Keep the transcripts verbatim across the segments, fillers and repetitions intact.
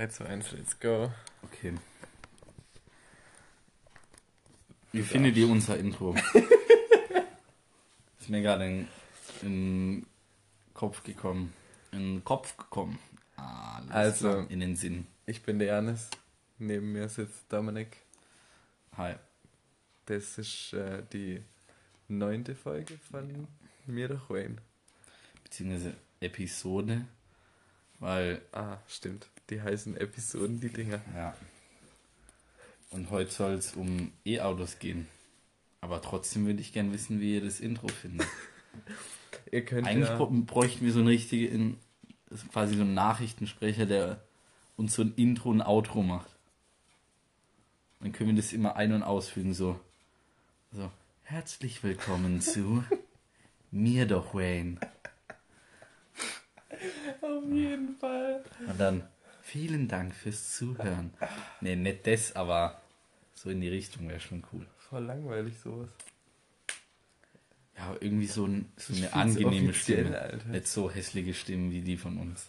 drei, zwei, eins, let's go. Okay. Wie findet ihr unser Intro? Ist mir gerade in, in den Kopf gekommen. In den Kopf gekommen. Ah, also, klar. In den Sinn. Ich bin der Janis. Neben mir sitzt Dominik. Hi. Das ist äh, die neunte Folge von Mir doch Wayne. Beziehungsweise Episode. Weil. Ah, stimmt. Die heißen Episoden, die Dinger. Ja. Und heute soll es um E-Autos gehen. Aber trotzdem würde ich gerne wissen, wie ihr das Intro findet. Ihr könnt Eigentlich ja... bräuchten wir so einen richtigen, quasi so einen Nachrichtensprecher, der uns so ein Intro und Outro macht. Dann können wir das immer ein- und ausfügen, so. So, herzlich willkommen zu Mir doch Wayne. Auf jeden Fall. Und dann, vielen Dank fürs Zuhören. Nee, nicht das, aber so in die Richtung wäre schon cool. Voll langweilig sowas. Ja, aber irgendwie so, ein, so Das ist eine viel zu angenehme offiziell, Stimme. Alter. Nicht so hässliche Stimmen wie die von uns.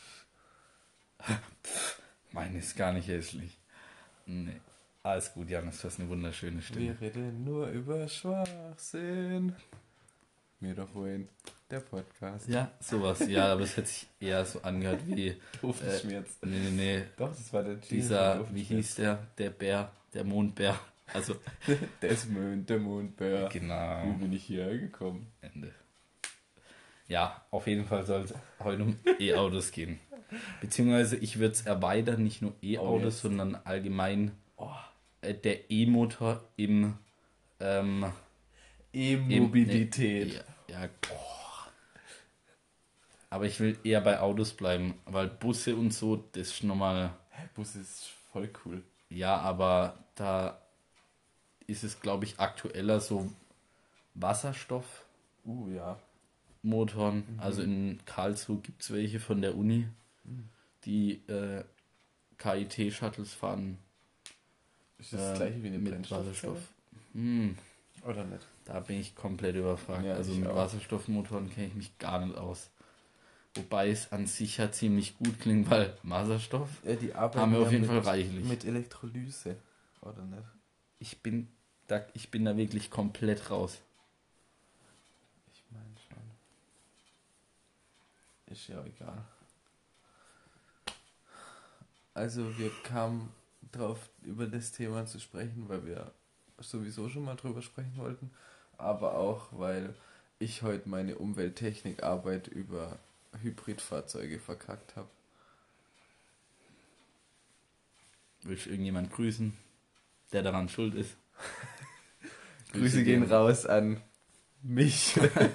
Meine ist gar nicht hässlich. Nee. Alles gut, Janis, du hast eine wunderschöne Stimme. Wir reden nur über Schwachsinn. Mir doch Wayne. Der Podcast. Ja, sowas. Ja, aber es hat sich eher so angehört wie... Doofenschmerz. Äh, nee, nee, nee. Doch, das war der Jingle Dieser, von wie Doofenschmerz. hieß der? Der Bär, der Mondbär. Also, Desmond, der Mondbär. genau. Wie bin ich hierher gekommen? Ende. Ja, auf jeden Fall soll es heute um E-Autos gehen. Beziehungsweise ich würde es erweitern, nicht nur E-Autos, jetzt. sondern allgemein Oh. äh, der E-Motor im ähm, E-Mobilität. im- nee, ja, ja, boah. Aber ich will eher bei Autos bleiben, weil Busse und so, das ist nochmal, Bus ist voll cool. ja, aber da ist es, glaube ich, aktueller so Wasserstoff. Uh, ja. Motoren. Mhm. Also in Karlsruhe gibt es welche von der Uni, die äh, K I T-Shuttles fahren Ist das äh, das gleiche wie eine mit Brennstoffzelle? Wasserstoff. Hm, Oder nicht? da bin ich komplett überfragt. Ja, also ich mit auch. Wasserstoffmotoren kenne ich mich gar nicht aus. Wobei es an sich ja ziemlich gut klingt, weil Wasserstoff Ja, die arbeiten haben wir auf ja jeden mit, Fall reichlich. mit Elektrolyse. Oder nicht? Ich bin da, ich bin da wirklich komplett raus. Ich meine schon. Ist ja egal. Also wir kamen drauf, über das Thema zu sprechen, weil wir sowieso schon mal drüber sprechen wollten, aber auch, weil ich heute meine Umwelttechnikarbeit über Hybridfahrzeuge verkackt habe. Willst du irgendjemand grüßen, der daran schuld ist? Grüße gehen raus an mich.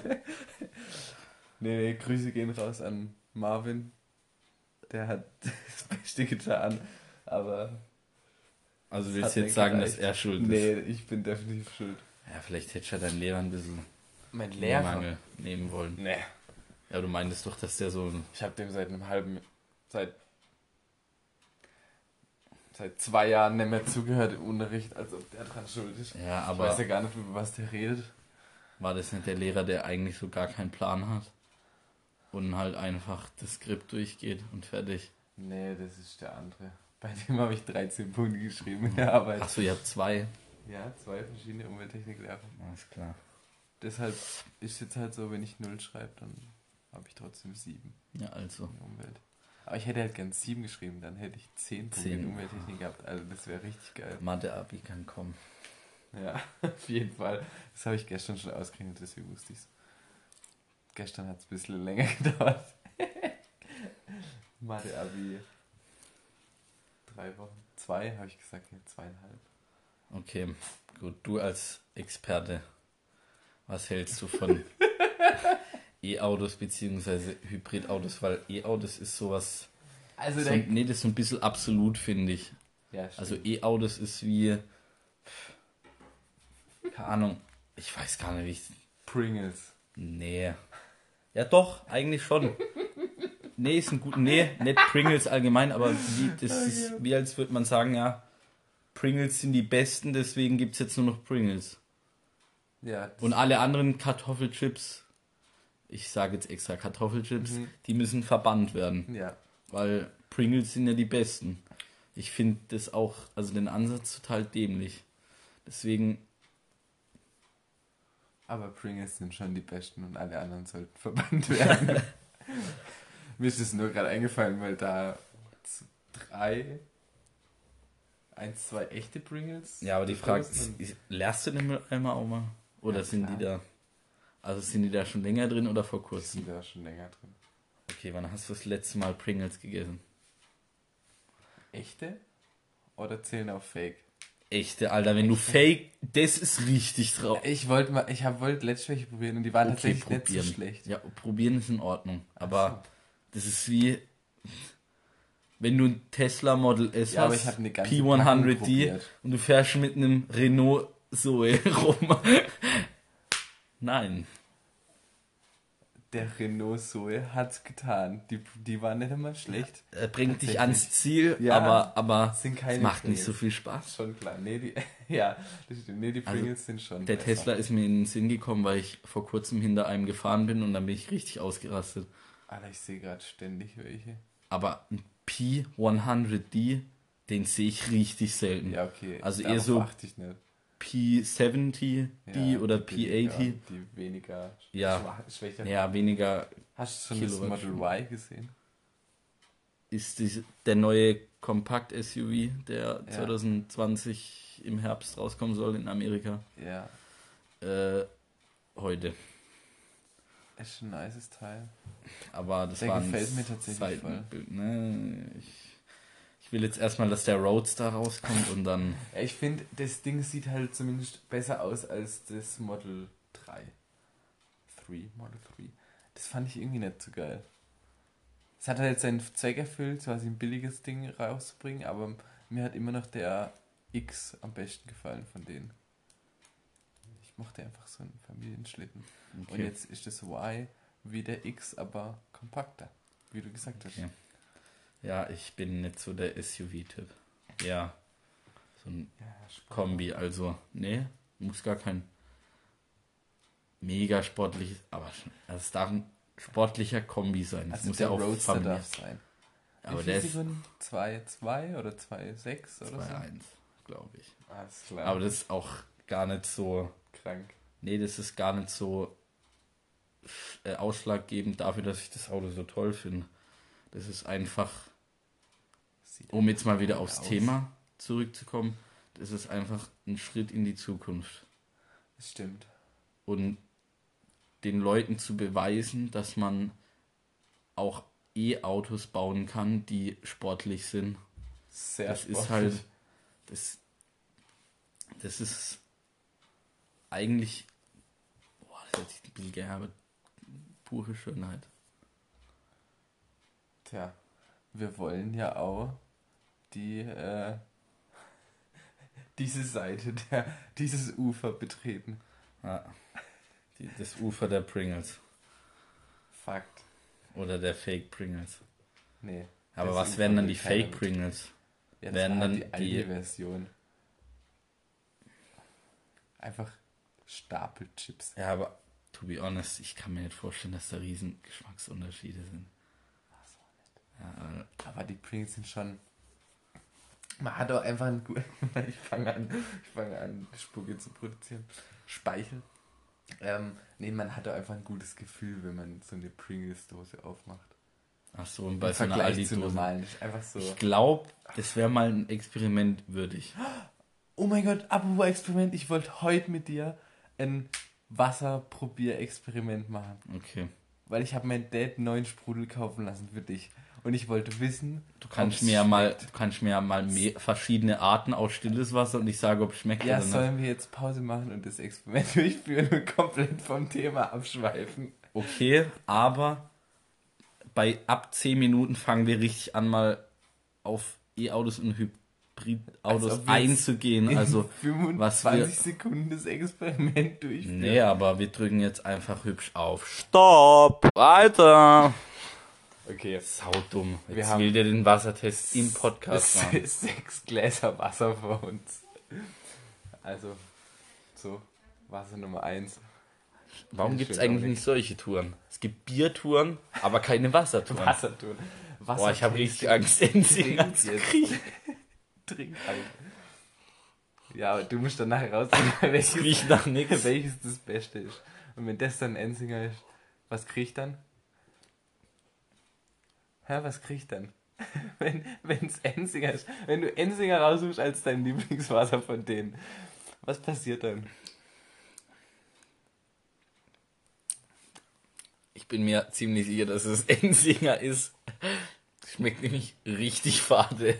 nee, nee, Grüße gehen raus an Marvin. Der hat das Beste getan, aber... Also Das willst hat du nicht jetzt sagen, gereicht. dass er schuld Nee, ist? ich bin definitiv schuld. Ja, vielleicht hätte ich ja deinen Lehrer ein bisschen Mein in den Mangel nehmen wollen. Nee. Ja, du meintest doch, dass der so ein... Ich habe dem seit einem halben... Seit... Seit zwei Jahren nicht mehr zugehört im Unterricht, als ob der dran schuld ist. Ja, Ich aber weiß ja gar nicht, über was der redet. war das nicht der Lehrer, der eigentlich so gar keinen Plan hat? Und halt einfach das Skript durchgeht und fertig. Nee, das ist der andere. Bei dem habe ich dreizehn Punkte geschrieben in der Arbeit. Achso, ihr habt zwei. Ja, zwei verschiedene Umwelttechniklehrer. Alles klar. Deshalb ist jetzt halt so, wenn ich null schreibe, dann habe ich trotzdem sieben Ja, also. in Umwelt. Aber ich hätte halt gern sieben geschrieben, dann hätte ich zehn Punkte Zehn. in Umwelttechnik gehabt. Also das wäre richtig geil. Mathe-Abi kann kommen. Ja, auf jeden Fall. Das habe ich gestern schon ausgerechnet, deswegen wusste ich es. Gestern hat es ein bisschen länger gedauert. Mathe-Abi. Drei Wochen. Zwei, habe ich gesagt, ja, zweieinhalb. Okay, gut. Du als Experte, was hältst du von E-Autos bzw. Hybridautos? Weil E-Autos ist sowas... Also, So, der, nee, das ist so ein bisschen absolut, finde ich. ja, stimmt. Also E-Autos ist wie... Keine Ahnung. Ich weiß gar nicht, wie ich... Pringles. Nee. Ja doch, eigentlich schon. Nee, ist ein gut... Nee, nicht Pringles allgemein, aber wie, das ist wie als würde man sagen, ja, Pringles sind die besten, deswegen gibt es jetzt nur noch Pringles. Ja, das- Und alle anderen Kartoffelchips, ich sage jetzt extra Kartoffelchips, Mhm. die müssen verbannt werden. ja. Weil Pringles sind ja die besten. Ich finde das auch, also den Ansatz total dämlich. Deswegen... Aber Pringles sind schon die besten und alle anderen sollten verbannt werden. Mir ist das nur gerade eingefallen, weil da drei, eins, zwei echte Pringles. Ja, aber die Frage ist, leerst du den Mülleimer auch mal? Oder ja, sind klar. die da, also sind die da schon länger drin oder vor kurzem? Die sind da schon länger drin. Okay, wann hast du das letzte Mal Pringles gegessen? Echte? Oder zählen auf Fake? Echte, Alter, wenn Echte? du Fake, das ist richtig drauf. Ich wollte mal, ich habe wollte letztes welche probieren und die waren okay, tatsächlich probieren. Nicht so schlecht. Ja, probieren ist in Ordnung, aber so. Das ist wie, wenn du ein Tesla Model S ja, hast, P hundert D und du fährst mit einem Renault Zoe rum. Nein. Der Renault Zoe hat's getan. Die, die war nicht einmal schlecht. Er bringt dich ans Ziel, ja, aber, aber es macht Pringles. Nicht so viel Spaß. Schon klar. Nee, die, ja, das stimmt. Nee, die Pringles also, sind schon der besser. Tesla ist mir in den Sinn gekommen, weil ich vor kurzem hinter einem gefahren bin und dann bin ich richtig ausgerastet. Alter, ich sehe gerade ständig welche. Aber ein P hundert D, den sehe ich richtig selten. Ja, okay. Also eher so P siebzig D ja, oder P achtzig. Die weniger ja, schwächer. Ja, weniger. Hast du schon das Model Y gesehen? Ist die, der neue Kompakt-S U V, der ja. zwanzig zwanzig im Herbst rauskommen soll in Amerika. Ja. Äh, heute. Ist schon ein nices Teil. Aber das der war gefällt mir tatsächlich voll. Ne? Ich, ich will jetzt erstmal, dass der Roadster rauskommt und dann... Ja, ich finde, das Ding sieht halt zumindest besser aus als das Model drei. drei, Model drei. Das fand ich irgendwie nicht so geil. Es hat halt jetzt seinen Zweck erfüllt, quasi ein billiges Ding rauszubringen, aber mir hat immer noch der X am besten gefallen von denen. Ich mochte einfach so einen Familienschlitten. Okay. Und jetzt ist das Y wie der X, aber kompakter, wie du gesagt hast. Okay. Ja, ich bin nicht so der S U V-Typ. Ja, so ein ja, Kombi, also, nee, muss gar kein mega sportliches, aber also es darf ein sportlicher Kombi sein. Das also muss der ja auch Roadster Familie darf sein. Aber der ist zwei Komma zwei oder zwei Komma sechs oder so? zwei Komma eins, glaube ich. Alles klar. Aber das ist auch gar nicht so... Krank. Nee, das ist gar nicht so äh, ausschlaggebend dafür, dass ich das Auto so toll finde. Das ist einfach, Sieht um jetzt mal wieder aufs aus. Thema zurückzukommen, das ist einfach ein Schritt in die Zukunft. Das stimmt. Und den Leuten zu beweisen, dass man auch E-Autos bauen kann, die sportlich sind. Sehr das sportlich. Ist halt, das, das ist eigentlich, boah, das hört sich ein bisschen geil, aber pure Schönheit. Tja, wir wollen ja auch die, äh, diese Seite, der, dieses Ufer betreten. Ja, die, das Ufer der Pringles. Fakt. Oder der Fake Pringles. Nee. Aber was wären dann die Fake Pringles? Ja, das wären dann die alte die Version. Einfach Stapelchips. Ja, aber to be honest, ich kann mir nicht vorstellen, dass da riesen Geschmacksunterschiede sind. Ach so, nicht. Ja, aber die Pringles sind schon... Man hat auch einfach ein gut... ich fange an, ich fange an, Spucke zu produzieren. Speichel. Ähm, nee, man hat auch einfach ein gutes Gefühl, wenn man so eine Pringles-Dose aufmacht. Ach so, und bei so einer Aldi-Dose. Einfach so. Ich glaube, das wäre mal ein Experiment würdig. Oh mein Gott, apropos Experiment, ich wollte heute mit dir ein Wasserprobier-Experiment machen. Okay. Weil ich habe meinen Dad einen neuen Sprudel kaufen lassen für dich. Und ich wollte wissen, du kannst mir ja mal, du kannst mir ja mal mehr, verschiedene Arten aus stilles Wasser und ich sage, ob es schmeckt ja, oder nicht. Ja, sollen wir jetzt Pause machen und das Experiment durchführen und komplett vom Thema abschweifen? Okay, aber bei ab zehn Minuten fangen wir richtig an, mal auf E-Autos und Hybridautos also einzugehen. Also was wir Sekunden das Experiment durchführen. Nee, aber wir drücken jetzt einfach hübsch auf Stopp! Weiter! Okay. Saudumm. Jetzt wir will der den Wassertest im Podcast machen. Sechs Gläser Wasser vor uns. Also, so, Wasser Nummer eins. Warum gibt es eigentlich nicht solche Touren? Es gibt Biertouren, aber keine Wassertouren. Wassertouren. Wasser Boah, ich habe richtig Angst, Enzinger zu kriegen. Trink halt. Ja, aber du musst dann nachher rausfinden, welches, riecht nach nix. welches das Beste ist. Und wenn das dann Enzinger ist, was krieg ich dann? Hä, was krieg ich dann? wenn es Enzinger ist. Wenn du Enzinger raussuchst als dein Lieblingswasser von denen, was passiert dann? Ich bin mir ziemlich sicher, dass es Enzinger ist. Schmeckt nämlich richtig fade.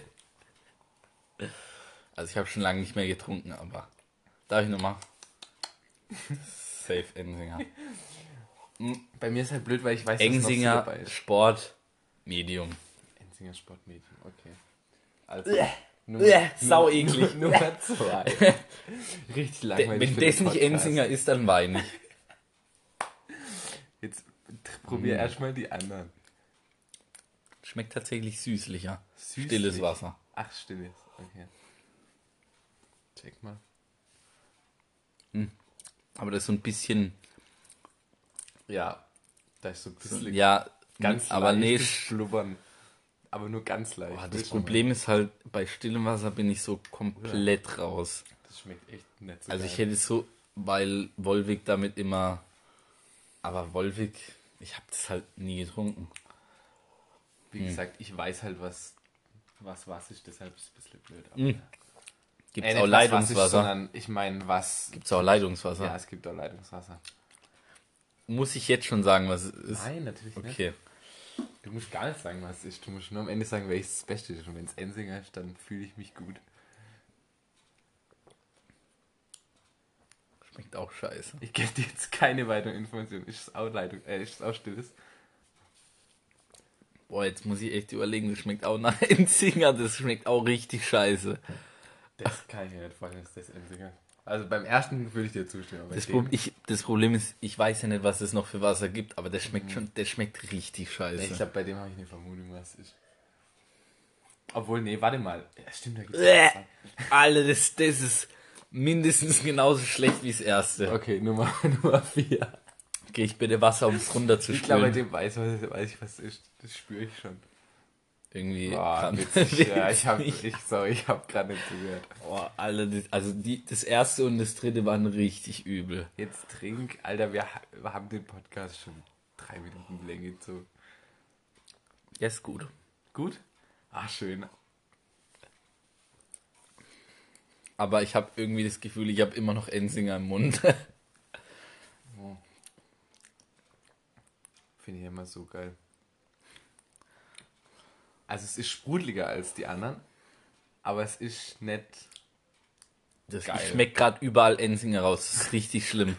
Also ich habe schon lange nicht mehr getrunken, aber darf ich nochmal? Safe Enzinger. Bei mir ist halt blöd, weil ich weiß, dass noch so Enzinger dabei ist. Sport Medium. Enzinger Sportmedium, okay. Also, Nummer, Nummer, sau eklig. Nummer zwei. Richtig langweilig. Wenn das nicht Enzinger ist, dann weine ich. Jetzt probier mm. erstmal die anderen. Schmeckt tatsächlich süßlicher. Süßlich. Stilles Wasser. Ach, stilles, okay. Check mal. Hm. Aber das ist so ein bisschen... Ja, da ist so ein bisschen... Ja, ganz aber nee, schlubbern. Aber nur ganz leicht. Oh, das Problem ist halt, bei stillem Wasser bin ich so komplett ja. raus. Das schmeckt echt nicht so Also geil. ich hätte so, weil Volvic damit immer... Aber Volvic, ich habe das halt nie getrunken. Wie hm. gesagt, ich weiß halt, was was, was ist, deshalb ist es ein bisschen blöd. Hm. Gibt es äh, auch Leitungswasser? Was ist, sondern ich meine, was... Gibt es auch Leitungswasser? Ja, es gibt auch Leitungswasser. Muss ich jetzt schon sagen, was es ist? Nein, natürlich nicht. Okay. Du musst gar nicht sagen, was es ist. Du musst nur am Ende sagen, welches das Beste ist. Und wenn es Enzinger ist, dann fühle ich mich gut. Schmeckt auch scheiße. Ich gebe dir jetzt keine weiteren Informationen. Ist es auch Leitung, äh, ist es auch stilles? Boah, jetzt muss ich echt überlegen, das schmeckt auch nach Enzinger, das schmeckt auch richtig scheiße. Das kann ich mir nicht vorstellen, dass das Enzinger. Also beim ersten würde ich dir zustimmen. Aber das, Pro ich, das Problem ist, ich weiß ja nicht, was es noch für Wasser gibt, aber das schmeckt mhm. schon, das schmeckt richtig scheiße. Nee, ich glaube, bei dem habe ich eine Vermutung, was es ist. Obwohl, nee, warte mal. Ja, stimmt, da gibt es Alter, das, das ist mindestens genauso schlecht wie das erste. Okay, Nummer, Nummer vier. Okay, ich bitte Wasser, um es runterzuspülen. Ich glaube, bei dem weiß, was, weiß ich, was es ist. Das spüre ich schon. Irgendwie. Boah, witzig, ja, ich habe ich, sorry, ich hab gerade nicht zugehört. Boah, Alter, das, also die, das erste und das dritte waren richtig übel. Jetzt trink, Alter, wir, wir haben den Podcast schon drei Minuten Länge gezogen. Ja, ist gut. Gut? Ach, schön. Aber ich habe irgendwie das Gefühl, ich habe immer noch Enzinger im Mund. Oh. Finde ich immer so geil. Also es ist sprudeliger als die anderen, aber es ist nicht das geil. Ich schmecke gerade überall Enzinger raus. Das ist richtig schlimm.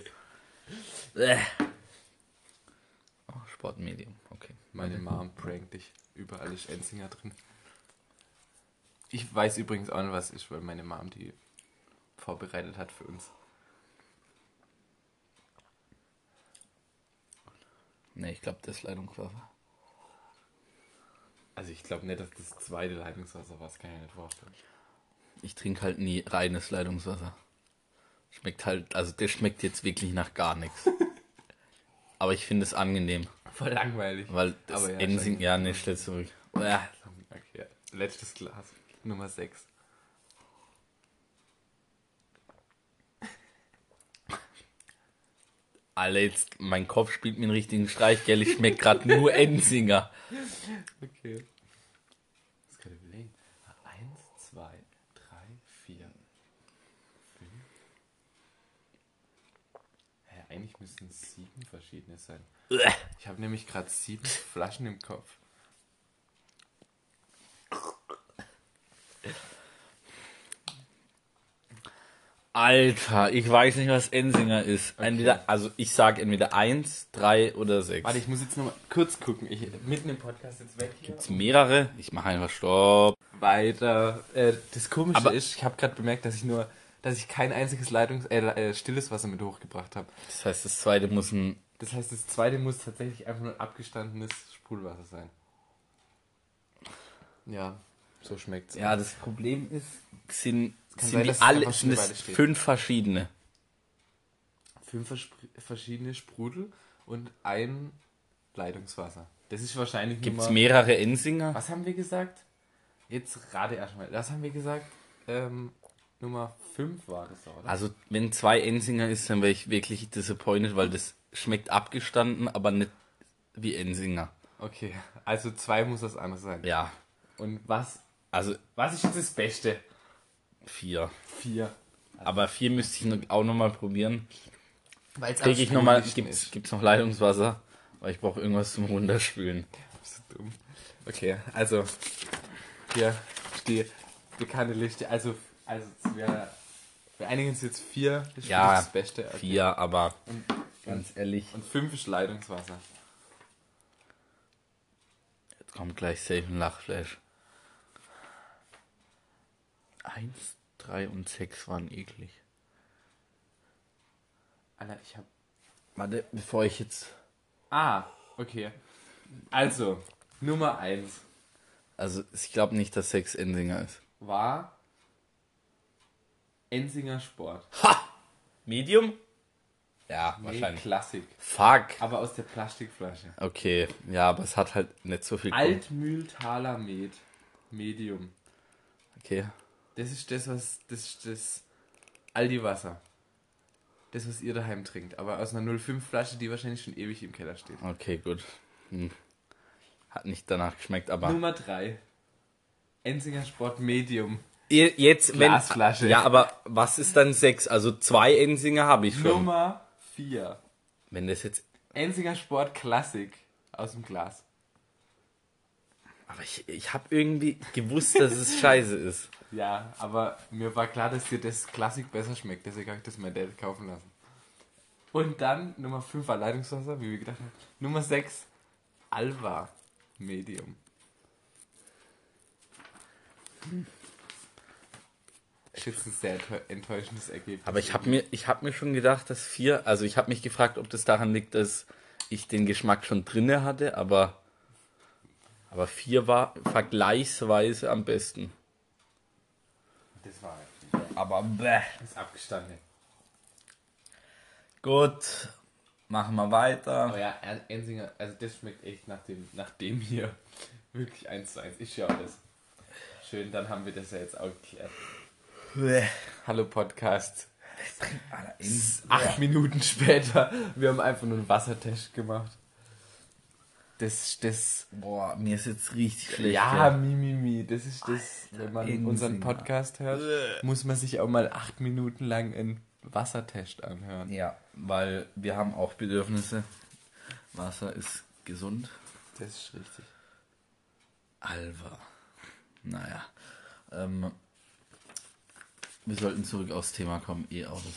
Oh, Sportmedium, okay. Meine Mom prankt dich. Überall ist Enzinger drin. Ich weiß übrigens auch nicht, was es ist, weil meine Mom die vorbereitet hat für uns. Ne, ich glaube, das ist Leitungswasser. Also ich glaube nicht, dass das zweite Leitungswasser war, das kann ich nicht vorstellen. Ich trinke halt nie reines Leitungswasser. Schmeckt halt, also der schmeckt jetzt wirklich nach gar nichts. Aber ich finde es angenehm. Voll langweilig. Weil das Aber ja, Enzinger, ja, ne, stell zurück. Ja. Okay, letztes Glas, Nummer sechs. Alter, jetzt, mein Kopf spielt mir einen richtigen Streich, gell? Ich schmeck gerade nur Enzinger. Okay. Das kann ich überlegen. Eins, zwei, drei, vier, fünf. Hä, eigentlich müssten es sieben verschiedene sein. Ich habe nämlich gerade sieben Flaschen im Kopf. Alter, ich weiß nicht, was Enzinger ist. Okay. Entweder, also ich sage entweder eins, drei oder sechs. Warte, ich muss jetzt nochmal kurz gucken. Ich mitten im Podcast jetzt weg hier. Gibt's mehrere? Ich mache einfach Stopp. Weiter. Äh, das Komische Aber ist, ich habe gerade bemerkt, dass ich nur, dass ich kein einziges Leitungs äh, äh, stilles Wasser mit hochgebracht habe. Das heißt, das zweite muss ein... Das heißt, das zweite muss tatsächlich einfach nur abgestandenes Sprudelwasser sein. Ja, so schmeckt's. Ja, das Problem ist, sind, sind sein, die dass es alle, einfach sind schon eine es Weile steht. fünf verschiedene. Fünf vers- verschiedene Sprudel und ein Leitungswasser. Das ist wahrscheinlich Gibt es Nummer... mehrere Ensinger? Was haben wir gesagt? Jetzt rate erstmal. Was haben wir gesagt? Ähm, Nummer fünf war das, oder? Also, wenn zwei Ensinger ist, dann wäre ich wirklich disappointed, weil das schmeckt abgestanden, aber nicht wie Ensinger. Okay, also zwei muss das andere sein. Ja, Und was, also was ist jetzt das Beste? vier. Vier. Aber vier müsste ich noch, auch nochmal probieren. Weil es Kriege ich nochmal, gibt's, gibt's noch Leitungswasser? Weil ich brauche irgendwas zum Runterspülen. So dumm. Okay, also hier die bekannte Liste. Also, also wir, wir einigen uns jetzt vier. Das ist Ja, das Beste. Okay. Vier, aber Und, ganz ehrlich, und fünf ist Leitungswasser. jetzt kommt gleich safe ein Lachflash. Eins, drei und sechs waren eklig. Alter, ich hab... Warte, bevor ich jetzt... Ah, okay. Also, Nummer eins Also, ich glaube nicht, dass sechs Ensinger ist. war Ensinger Sport. Ha! Medium? Ja, Nee, wahrscheinlich. Klassik. Fuck. Aber aus der Plastikflasche. Okay, ja, aber es hat halt nicht so viel... Altmühltaler Med. Medium. Okay. Das ist das, was. Das ist das Aldi-Wasser. Das, was ihr daheim trinkt. Aber aus einer null fünf Flasche, die wahrscheinlich schon ewig im Keller steht. Okay, gut. Hm. Hat nicht danach geschmeckt, aber... Nummer drei. Ensinger Sport Medium. Ihr- Jetzt, Glasflasche. wenn... Ja, aber was ist dann sechs? Also zwei Ensinger habe ich schon. Nummer vier. Wenn das jetzt... Ensinger Sport Klassik. Aus dem Glas. Aber ich, ich habe irgendwie gewusst, dass es scheiße ist. Ja, aber mir war klar, dass dir das Klassik besser schmeckt. Deswegen habe ich das mein Dad kaufen lassen. Und dann Nummer fünf war Leitungswasser, wie wir gedacht haben. Nummer sechs Alva Medium. Das ist jetzt ein sehr enttäuschendes Ergebnis. Aber ich habe mir, ich hab mir schon gedacht, dass vier... Also ich habe mich gefragt, ob das daran liegt, dass ich den Geschmack schon drinne hatte, aber... Aber vier war vergleichsweise am besten. Das war Aber bäh. das ist abgestanden. Gut, machen wir weiter. Aber ja, Ensinger, also das schmeckt echt nach dem, nach dem hier. Wirklich eins zu eins. Ich schaue das. Schön, dann haben wir das ja jetzt auch geklärt. Bäh. Hallo Podcast. Alter, Ins- Acht Minuten später. Wir haben einfach nur einen Wassertest gemacht. Das, das, Boah, mir ist jetzt richtig schlecht. ja, Mimimi, mi, mi. Das ist das, wenn man Ensinger. unseren Podcast hört, muss man sich auch mal acht Minuten lang einen Wassertest anhören. Ja, weil wir haben auch Bedürfnisse. Wasser ist gesund. Das ist richtig. Alva. Naja. Ähm, wir sollten zurück aufs Thema kommen, E-Autos.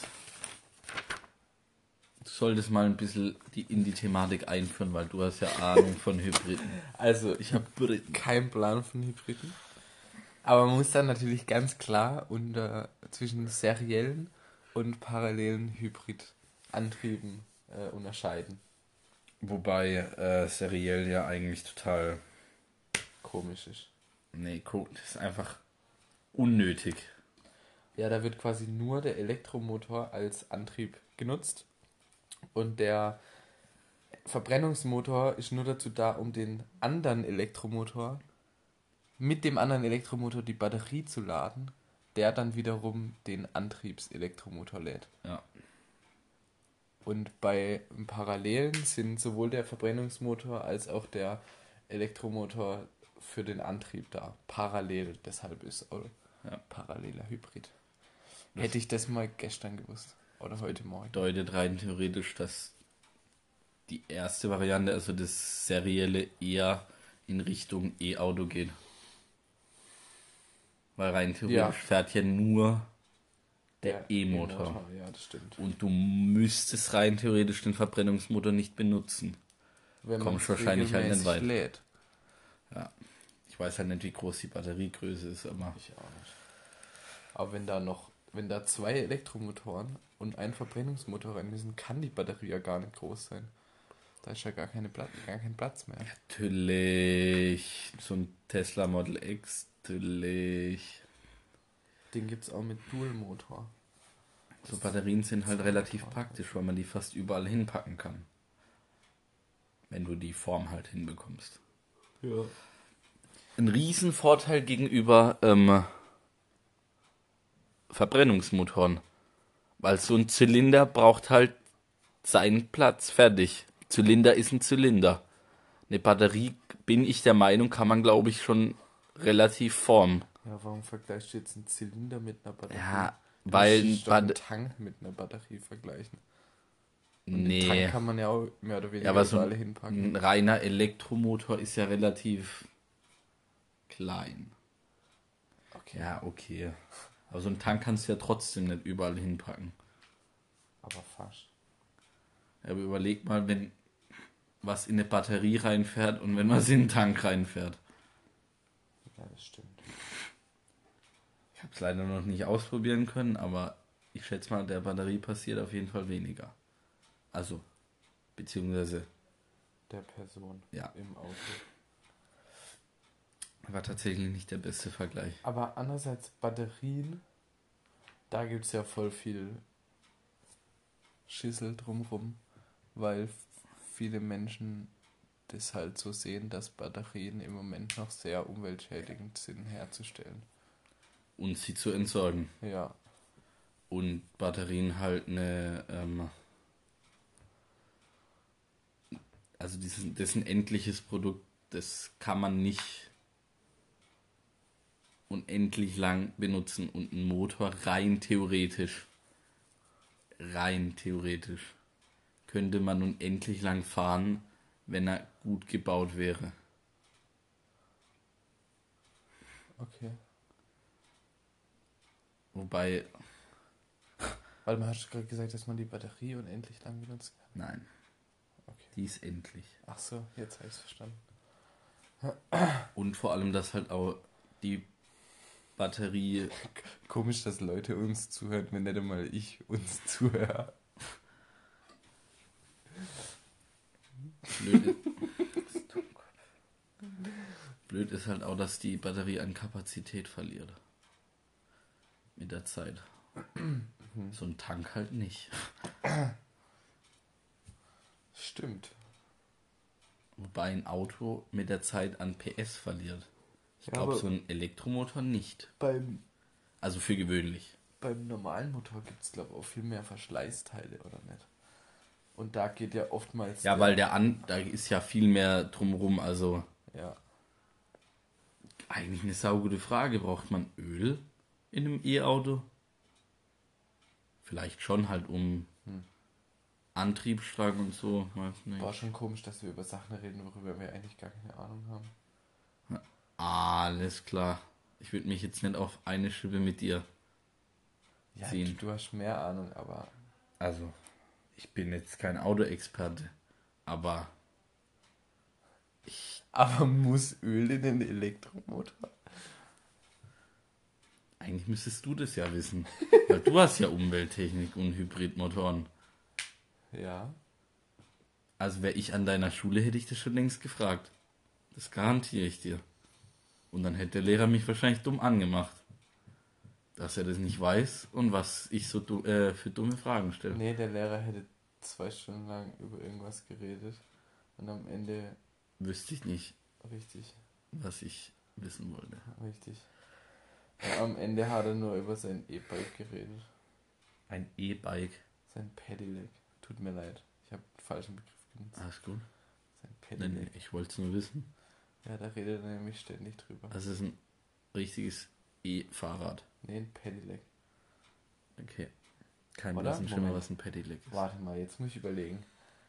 Du solltest mal ein bisschen die, in die Thematik einführen, weil du hast ja Ahnung von Hybriden. Also, ich habe keinen Plan von Hybriden. Aber man muss dann natürlich ganz klar unter zwischen seriellen und parallelen Hybridantrieben äh, unterscheiden. Wobei äh, seriell ja eigentlich total... Komisch ist. Nee, guck, das ist einfach unnötig. Ja, da wird quasi nur der Elektromotor als Antrieb genutzt. Und der Verbrennungsmotor ist nur dazu da, um den anderen Elektromotor mit dem anderen Elektromotor die Batterie zu laden, der dann wiederum den Antriebselektromotor lädt. Ja. Und bei Parallelen sind sowohl der Verbrennungsmotor als auch der Elektromotor für den Antrieb da. Parallel, deshalb ist auch Ja. paralleler Hybrid. Hätte ich das mal gestern gewusst. Oder heute Morgen. Bedeutet rein theoretisch, dass die erste Variante, also das serielle, eher in Richtung E-Auto geht. Weil rein theoretisch Ja. fährt ja nur der E-Motor. E-Motor, ja, das stimmt. Und du müsstest rein theoretisch den Verbrennungsmotor nicht benutzen. Wenn Kommst man's wahrscheinlich halt nicht regelmäßig weit. lädt. Ja. Ich weiß halt nicht, wie groß die Batteriegröße ist, aber Ich auch nicht. Aber wenn da noch, wenn da zwei Elektromotoren und ein Verbrennungsmotor rein müssen, kann die Batterie ja gar nicht groß sein. Da ist ja gar, keine Platz, gar kein Platz mehr. natürlich so ein Tesla Model X, natürlich. Den gibt's auch mit Dual-Motor. So Batterien sind halt relativ praktisch, weil man die fast überall hinpacken kann. wenn du die Form halt hinbekommst. Ja. Ein Riesenvorteil gegenüber ähm, Verbrennungsmotoren. Weil so ein Zylinder braucht halt seinen Platz, fertig. Zylinder ist ein Zylinder. Eine Batterie, bin ich der Meinung, kann man, glaube ich, schon relativ formen. Ja, warum vergleichst du jetzt einen Zylinder mit einer Batterie? Ja, Du weil musst doch Bat- einen Tank mit einer Batterie vergleichen. Und den Nee. Tank kann man ja auch mehr oder Ja, weniger aber so überall ein, hinpacken. ein reiner Elektromotor ist ja relativ klein. Okay. Ja, okay. Aber so einen Tank kannst du ja trotzdem nicht überall hinpacken. Aber fast. Aber überleg mal, wenn was in eine Batterie reinfährt und wenn was in einen Tank reinfährt. Ja, das stimmt. Ich habe es leider noch nicht ausprobieren können, aber ich schätze mal, der Batterie passiert auf jeden Fall weniger. Also, beziehungsweise, Der Person ja, im Auto. war tatsächlich nicht der beste Vergleich. Aber andererseits Batterien, da gibt es ja voll viel Schissel drumrum, weil f- viele Menschen das halt so sehen, dass Batterien im Moment noch sehr umweltschädigend sind herzustellen. Und sie zu entsorgen. Ja, Und Batterien halt eine, ähm, also dieses, das ist ein endliches Produkt, das kann man nicht unendlich lang benutzen und ein Motor rein theoretisch, rein theoretisch, könnte man unendlich lang fahren, wenn er gut gebaut wäre. okay. Wobei, Weil man hast gerade gesagt, dass man die Batterie unendlich lang benutzen kann. nein, Okay. die ist endlich. Ach so, jetzt habe ich es verstanden. Und vor allem, dass halt auch die Batterie, Komisch, dass Leute uns zuhören, wenn nicht einmal ich uns zuhöre. blöd ist, blöd ist halt auch, dass die Batterie an Kapazität verliert. Mit der Zeit. So ein Tank halt nicht. Stimmt. Wobei ein Auto mit der Zeit an P S verliert. Ich Ja, glaube, aber- so ein Elektromotor nicht. Beim, Also für gewöhnlich. beim normalen Motor gibt es, glaube ich, auch viel mehr Verschleißteile, oder nicht? Und da geht ja oftmals. Ja, weil der an, da ist ja viel mehr drumrum. Also Ja. eigentlich eine saugute Frage. Braucht man Öl in einem E-Auto? Vielleicht schon halt um Hm. Antriebsstrang und so. Weiß nicht. War schon komisch, dass wir über Sachen reden, worüber wir eigentlich gar keine Ahnung haben. Alles klar. Ich würde mich jetzt nicht auf eine Schippe mit dir. Ja, Ziehen. du, du hast mehr Ahnung, aber. Also, ich bin jetzt kein Autoexperte, aber Aber muss Öl in den Elektromotor? eigentlich müsstest du das ja wissen. Weil du hast ja Umwelttechnik und Hybridmotoren. Ja. Also wäre ich an deiner Schule, hätte ich das schon längst gefragt. Das garantiere ich dir. Und dann hätte der Lehrer mich wahrscheinlich dumm angemacht. Dass er das nicht weiß und was ich so du äh, für dumme Fragen stelle. Nee, der Lehrer hätte zwei Stunden lang über irgendwas geredet. Und am Ende. Wüsste ich nicht, Richtig, was ich wissen wollte. richtig. Und am Ende hat er nur über sein E-Bike geredet. Ein E-Bike. Sein Pedelec. Tut mir leid. Ich habe den falschen Begriff genutzt. Alles gut. Sein Nee, Pedelec. nee, ich wollte es nur wissen. Ja, da redet er nämlich ständig drüber. Das ist ein richtiges E-Fahrrad. Nee, ein Pedelec. Okay. Kein Oder? blassen Schimmer, Moment. was ein Pedelec ist. Warte mal, jetzt muss ich überlegen.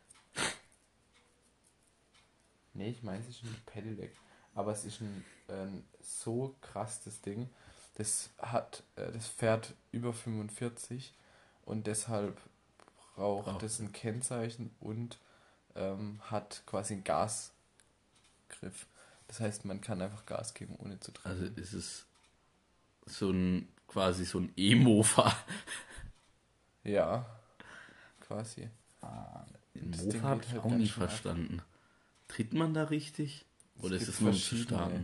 Nee, ich meine, es ist ein Pedelec. Aber es ist ein, ein so krass das Ding. Das hat, äh, das fährt über fünfundvierzig und deshalb braucht Braucht es ein Kennzeichen und ähm, hat quasi einen Gasgriff. Das heißt, man kann einfach Gas geben, ohne zu Also treffen. ist es so ein, quasi so ein E-Mofa. Ja, quasi. Ein Das Ding Mofa habe geht ich halt auch ganz nie schön ab. verstanden. Tritt man da richtig? Oder Es ist gibt es nur um zu verschiedene. starten?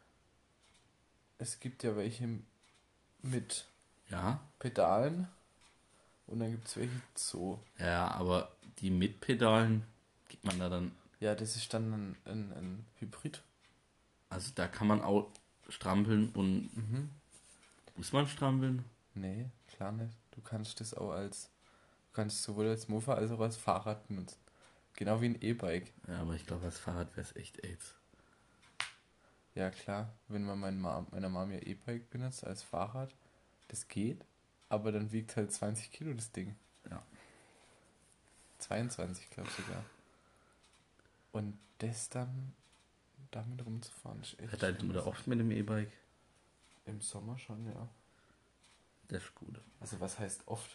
Es gibt ja welche mit Ja, Pedalen und dann gibt es welche so. ja, aber die mit Pedalen, gibt man da dann Ja, das ist dann ein, ein, ein Hybrid. Also da kann man auch strampeln und... Mhm. Muss man strampeln? Nee, klar nicht. Du kannst das auch als, du kannst es sowohl als Mofa als auch als Fahrrad benutzen. Genau wie ein E-Bike. Ja, aber ich glaube, als Fahrrad wäre es echt AIDS. Ja, klar, wenn man mein Mom, meiner Mom ihr E-Bike benutzt als Fahrrad, das geht, aber dann wiegt halt zwanzig Kilo das Ding. Ja. zweiundzwanzig, glaube ich sogar. Und das dann damit rumzufahren, ist echt Fährt deine Mutter oft mit dem E-Bike? im Sommer schon, ja. Das ist gut. Also was heißt oft?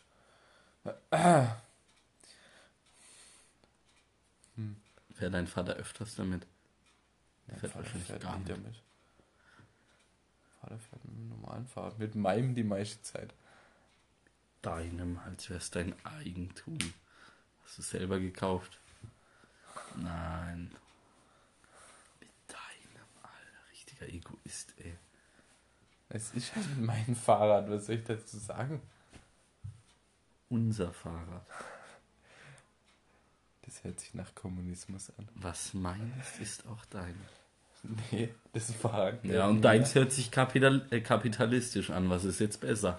Hm. Fährt dein Vater öfters damit? Mein Fährt Vater wahrscheinlich fährt gar nie nicht. damit. Vater fährt mit einem normalen Fahrrad. Mit meinem die meiste Zeit. Deinem, als wäre es dein Eigentum. Hast du selber gekauft? Nein. Mit deinem, Alter. Richtiger Egoist, ey. Es ist halt mein Fahrrad, was soll ich dazu sagen? Unser Fahrrad. Das hört sich nach Kommunismus an. Was meines ist auch dein. Nee, das Fahrrad. Ja, und deins hört sich kapital äh, kapitalistisch an. Was ist jetzt besser?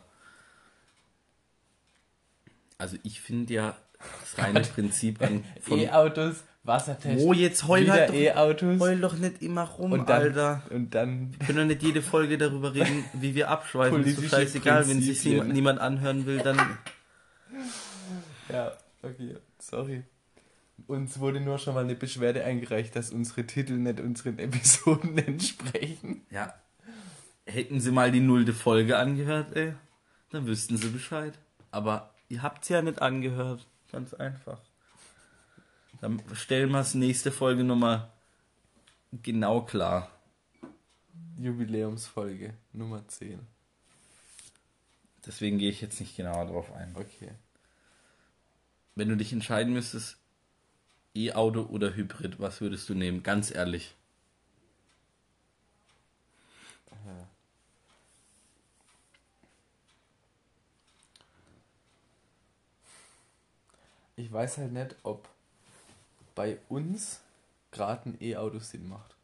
Also ich finde ja das reine Prinzip an von E-Autos, Wassertechnik. Oh, jetzt heul wieder halt doch, E-Autos. heul doch nicht immer rum, Und dann, Alter. Und dann Wir können doch nicht jede Folge darüber reden, wie wir abschweifen. Ist so Politische scheißegal, wenn sich Prinzipien. niemand, niemand anhören will, dann... Ja, okay, sorry. Uns wurde nur schon mal eine Beschwerde eingereicht, dass unsere Titel nicht unseren Episoden entsprechen. Ja, hätten sie mal die nullte Folge angehört, ey, dann wüssten sie Bescheid. Aber ihr habt's ja nicht angehört. Ganz einfach. Dann stellen wir es nächste Folge nochmal genau klar. Jubiläumsfolge Nummer zehn. Deswegen gehe ich jetzt nicht genauer drauf ein. Okay. Wenn du dich entscheiden müsstest, E-Auto oder Hybrid, was würdest du nehmen? Ganz ehrlich. Ja. Ich weiß halt nicht, ob bei uns gerade ein E-Auto Sinn macht.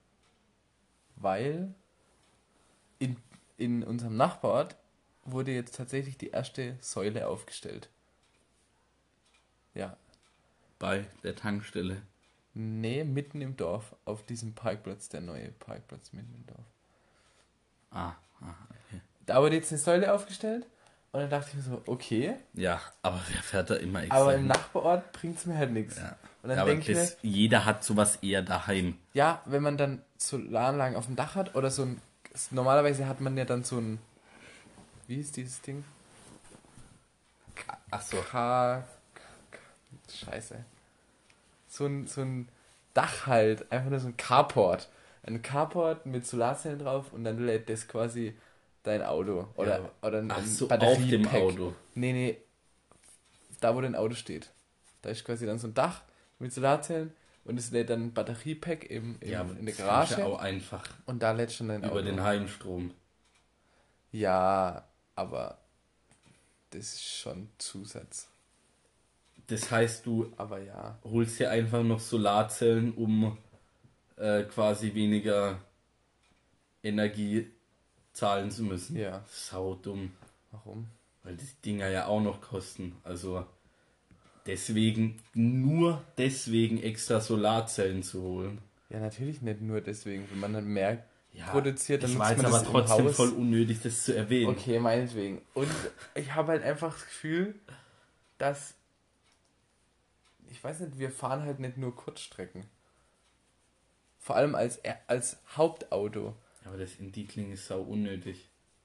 Weil in, in unserem Nachbarort wurde jetzt tatsächlich die erste Säule aufgestellt. Ja. Bei der Tankstelle. Nee, mitten im Dorf, auf diesem Parkplatz, der neue Parkplatz mitten im Dorf. Ah, ah, okay. Da wurde jetzt eine Säule aufgestellt und dann dachte ich mir so, okay, Ja, aber wer fährt da immer extra aber im hin? Nachbarort bringt es mir halt nichts. Ja. Und dann Aber denke ich mir, das, jeder hat sowas eher daheim. ja, wenn man dann Solaranlagen auf dem Dach hat oder so ein, normalerweise hat man ja dann so ein, wie ist dieses Ding? Ach so. K, Scheiße. So ein, so ein Dach halt, einfach nur so ein Carport. Ein Carport mit Solarzellen drauf und dann lädt das quasi dein Auto. Oder, Ja, oder ein Ach so, auf Batteriepack. dem Auto. Nee, nee, da wo dein Auto steht. Da ist quasi dann so ein Dach mit Solarzellen und es lädt dann ein Batteriepack im, im, Ja, aber in der das kannst du Garage ja auch einfach und da lädt schon dein Auto. über den Heimstrom. Ja, aber das ist schon Zusatz. Das heißt, du Aber ja. holst dir einfach noch Solarzellen, um äh, quasi weniger Energie zahlen zu müssen. Ja. Sau dumm. Warum? Weil die Dinger ja auch noch kosten. Also deswegen, nur deswegen extra Solarzellen zu holen. Ja, natürlich nicht nur deswegen, wenn man dann mehr Ja, produziert, dann das nutzt war jetzt man aber das im trotzdem Haus. voll unnötig, das zu erwähnen. Okay, meinetwegen. Und ich habe halt einfach das Gefühl, dass, ich weiß nicht, wir fahren halt nicht nur Kurzstrecken. Vor allem als, als Hauptauto. Aber das in Dietling ist sau unnötig.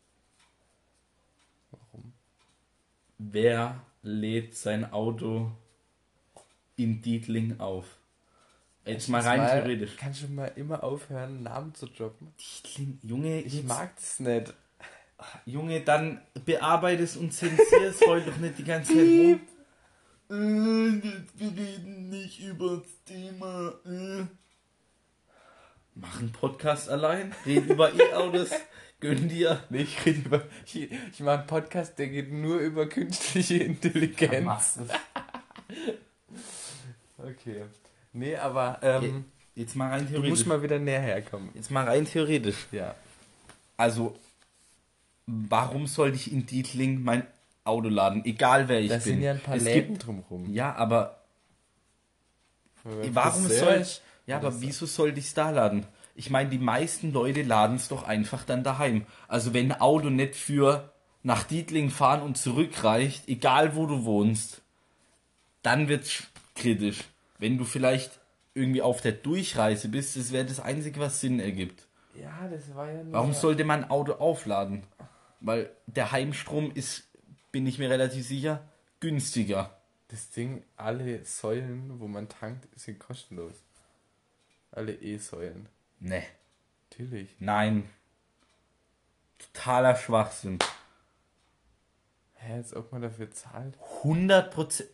Warum? Wer lädt sein Auto in Dietling auf? Jetzt mal rein Mal, theoretisch. Kannst du mal immer aufhören, Namen zu droppen? Dietling, Junge, Ich jetzt, mag das nicht. Junge, dann bearbeite es und zensier es heute doch nicht die ganze Zeit rum. Äh, wir reden nicht über das Thema. Äh. Mach einen Podcast allein, reden über E-Autos, gönn dir. Nee, ich rede über. Ich, ich mache einen Podcast, der geht nur über künstliche Intelligenz. Mach's es. Okay. Nee, aber ähm, Jetzt mal rein du theoretisch. musst mal wieder näher herkommen. Jetzt mal rein theoretisch. Ja. Also, warum sollte ich in Dietling mein Auto laden? Egal wer ich Da bin. sind ja ein paar es Läden gibt, drumherum. Ja, aber Beim warum Friseur soll ist- Ja, oder aber so. wieso sollte ich es da laden? Ich meine, die meisten Leute laden es doch einfach dann daheim. Also wenn ein Auto nicht für nach Dietling fahren und zurück reicht, egal wo du wohnst, dann wird's kritisch. Wenn du vielleicht irgendwie auf der Durchreise bist, das wäre das Einzige, was Sinn ergibt. Ja, das war ja nur... Warum sollte man ein Auto aufladen? Weil der Heimstrom ist, bin ich mir relativ sicher, günstiger. Das Ding, alle Säulen, wo man tankt, sind kostenlos. Alle E-Säulen. Ne, Natürlich. nein. Totaler Schwachsinn. Hä, als ob man dafür zahlt? hundert Prozent.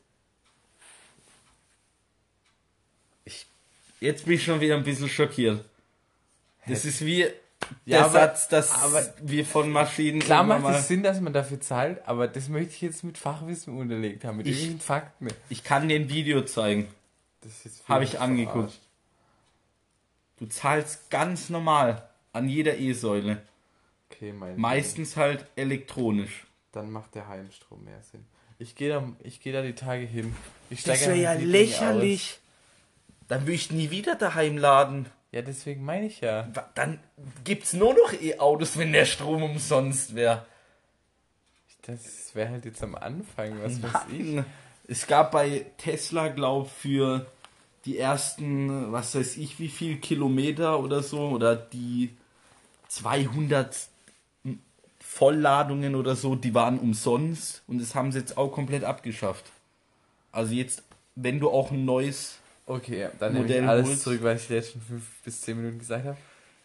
Ich, jetzt bin ich schon wieder ein bisschen schockiert. Das ist wie Ja, der aber- Satz, dass aber- wir von Maschinen Klar macht irgendwann es Sinn, dass man dafür zahlt, aber das möchte ich jetzt mit Fachwissen unterlegt haben, mit Ich- irgendwelchen Fakten. Ich kann dir ein Video zeigen. Das ist jetzt Habe ich völlig angeguckt. verarscht. Du zahlst ganz normal an jeder E-Säule. Okay, mein Meistens halt elektronisch. Dann macht der Heimstrom mehr Sinn. Ich gehe da, ich geh da die Tage hin. Ich Das steige wäre ja einfach die Dinge lächerlich. Dann würde ich nie wieder daheim laden. aus. Ja, deswegen meine ich ja. Dann gibt's nur noch E-Autos, wenn der Strom umsonst wäre. Das wäre halt jetzt am Anfang, was weiß ich. Nein. Es gab bei Tesla, glaub, für die ersten, was weiß ich, wie viel Kilometer oder so, oder die zweihundert Vollladungen oder so, die waren umsonst und das haben sie jetzt auch komplett abgeschafft. Also jetzt, wenn du auch ein neues, Okay, ja, dann nehme Modell ich alles holst. zurück, was ich die letzten fünf bis zehn Minuten gesagt habe.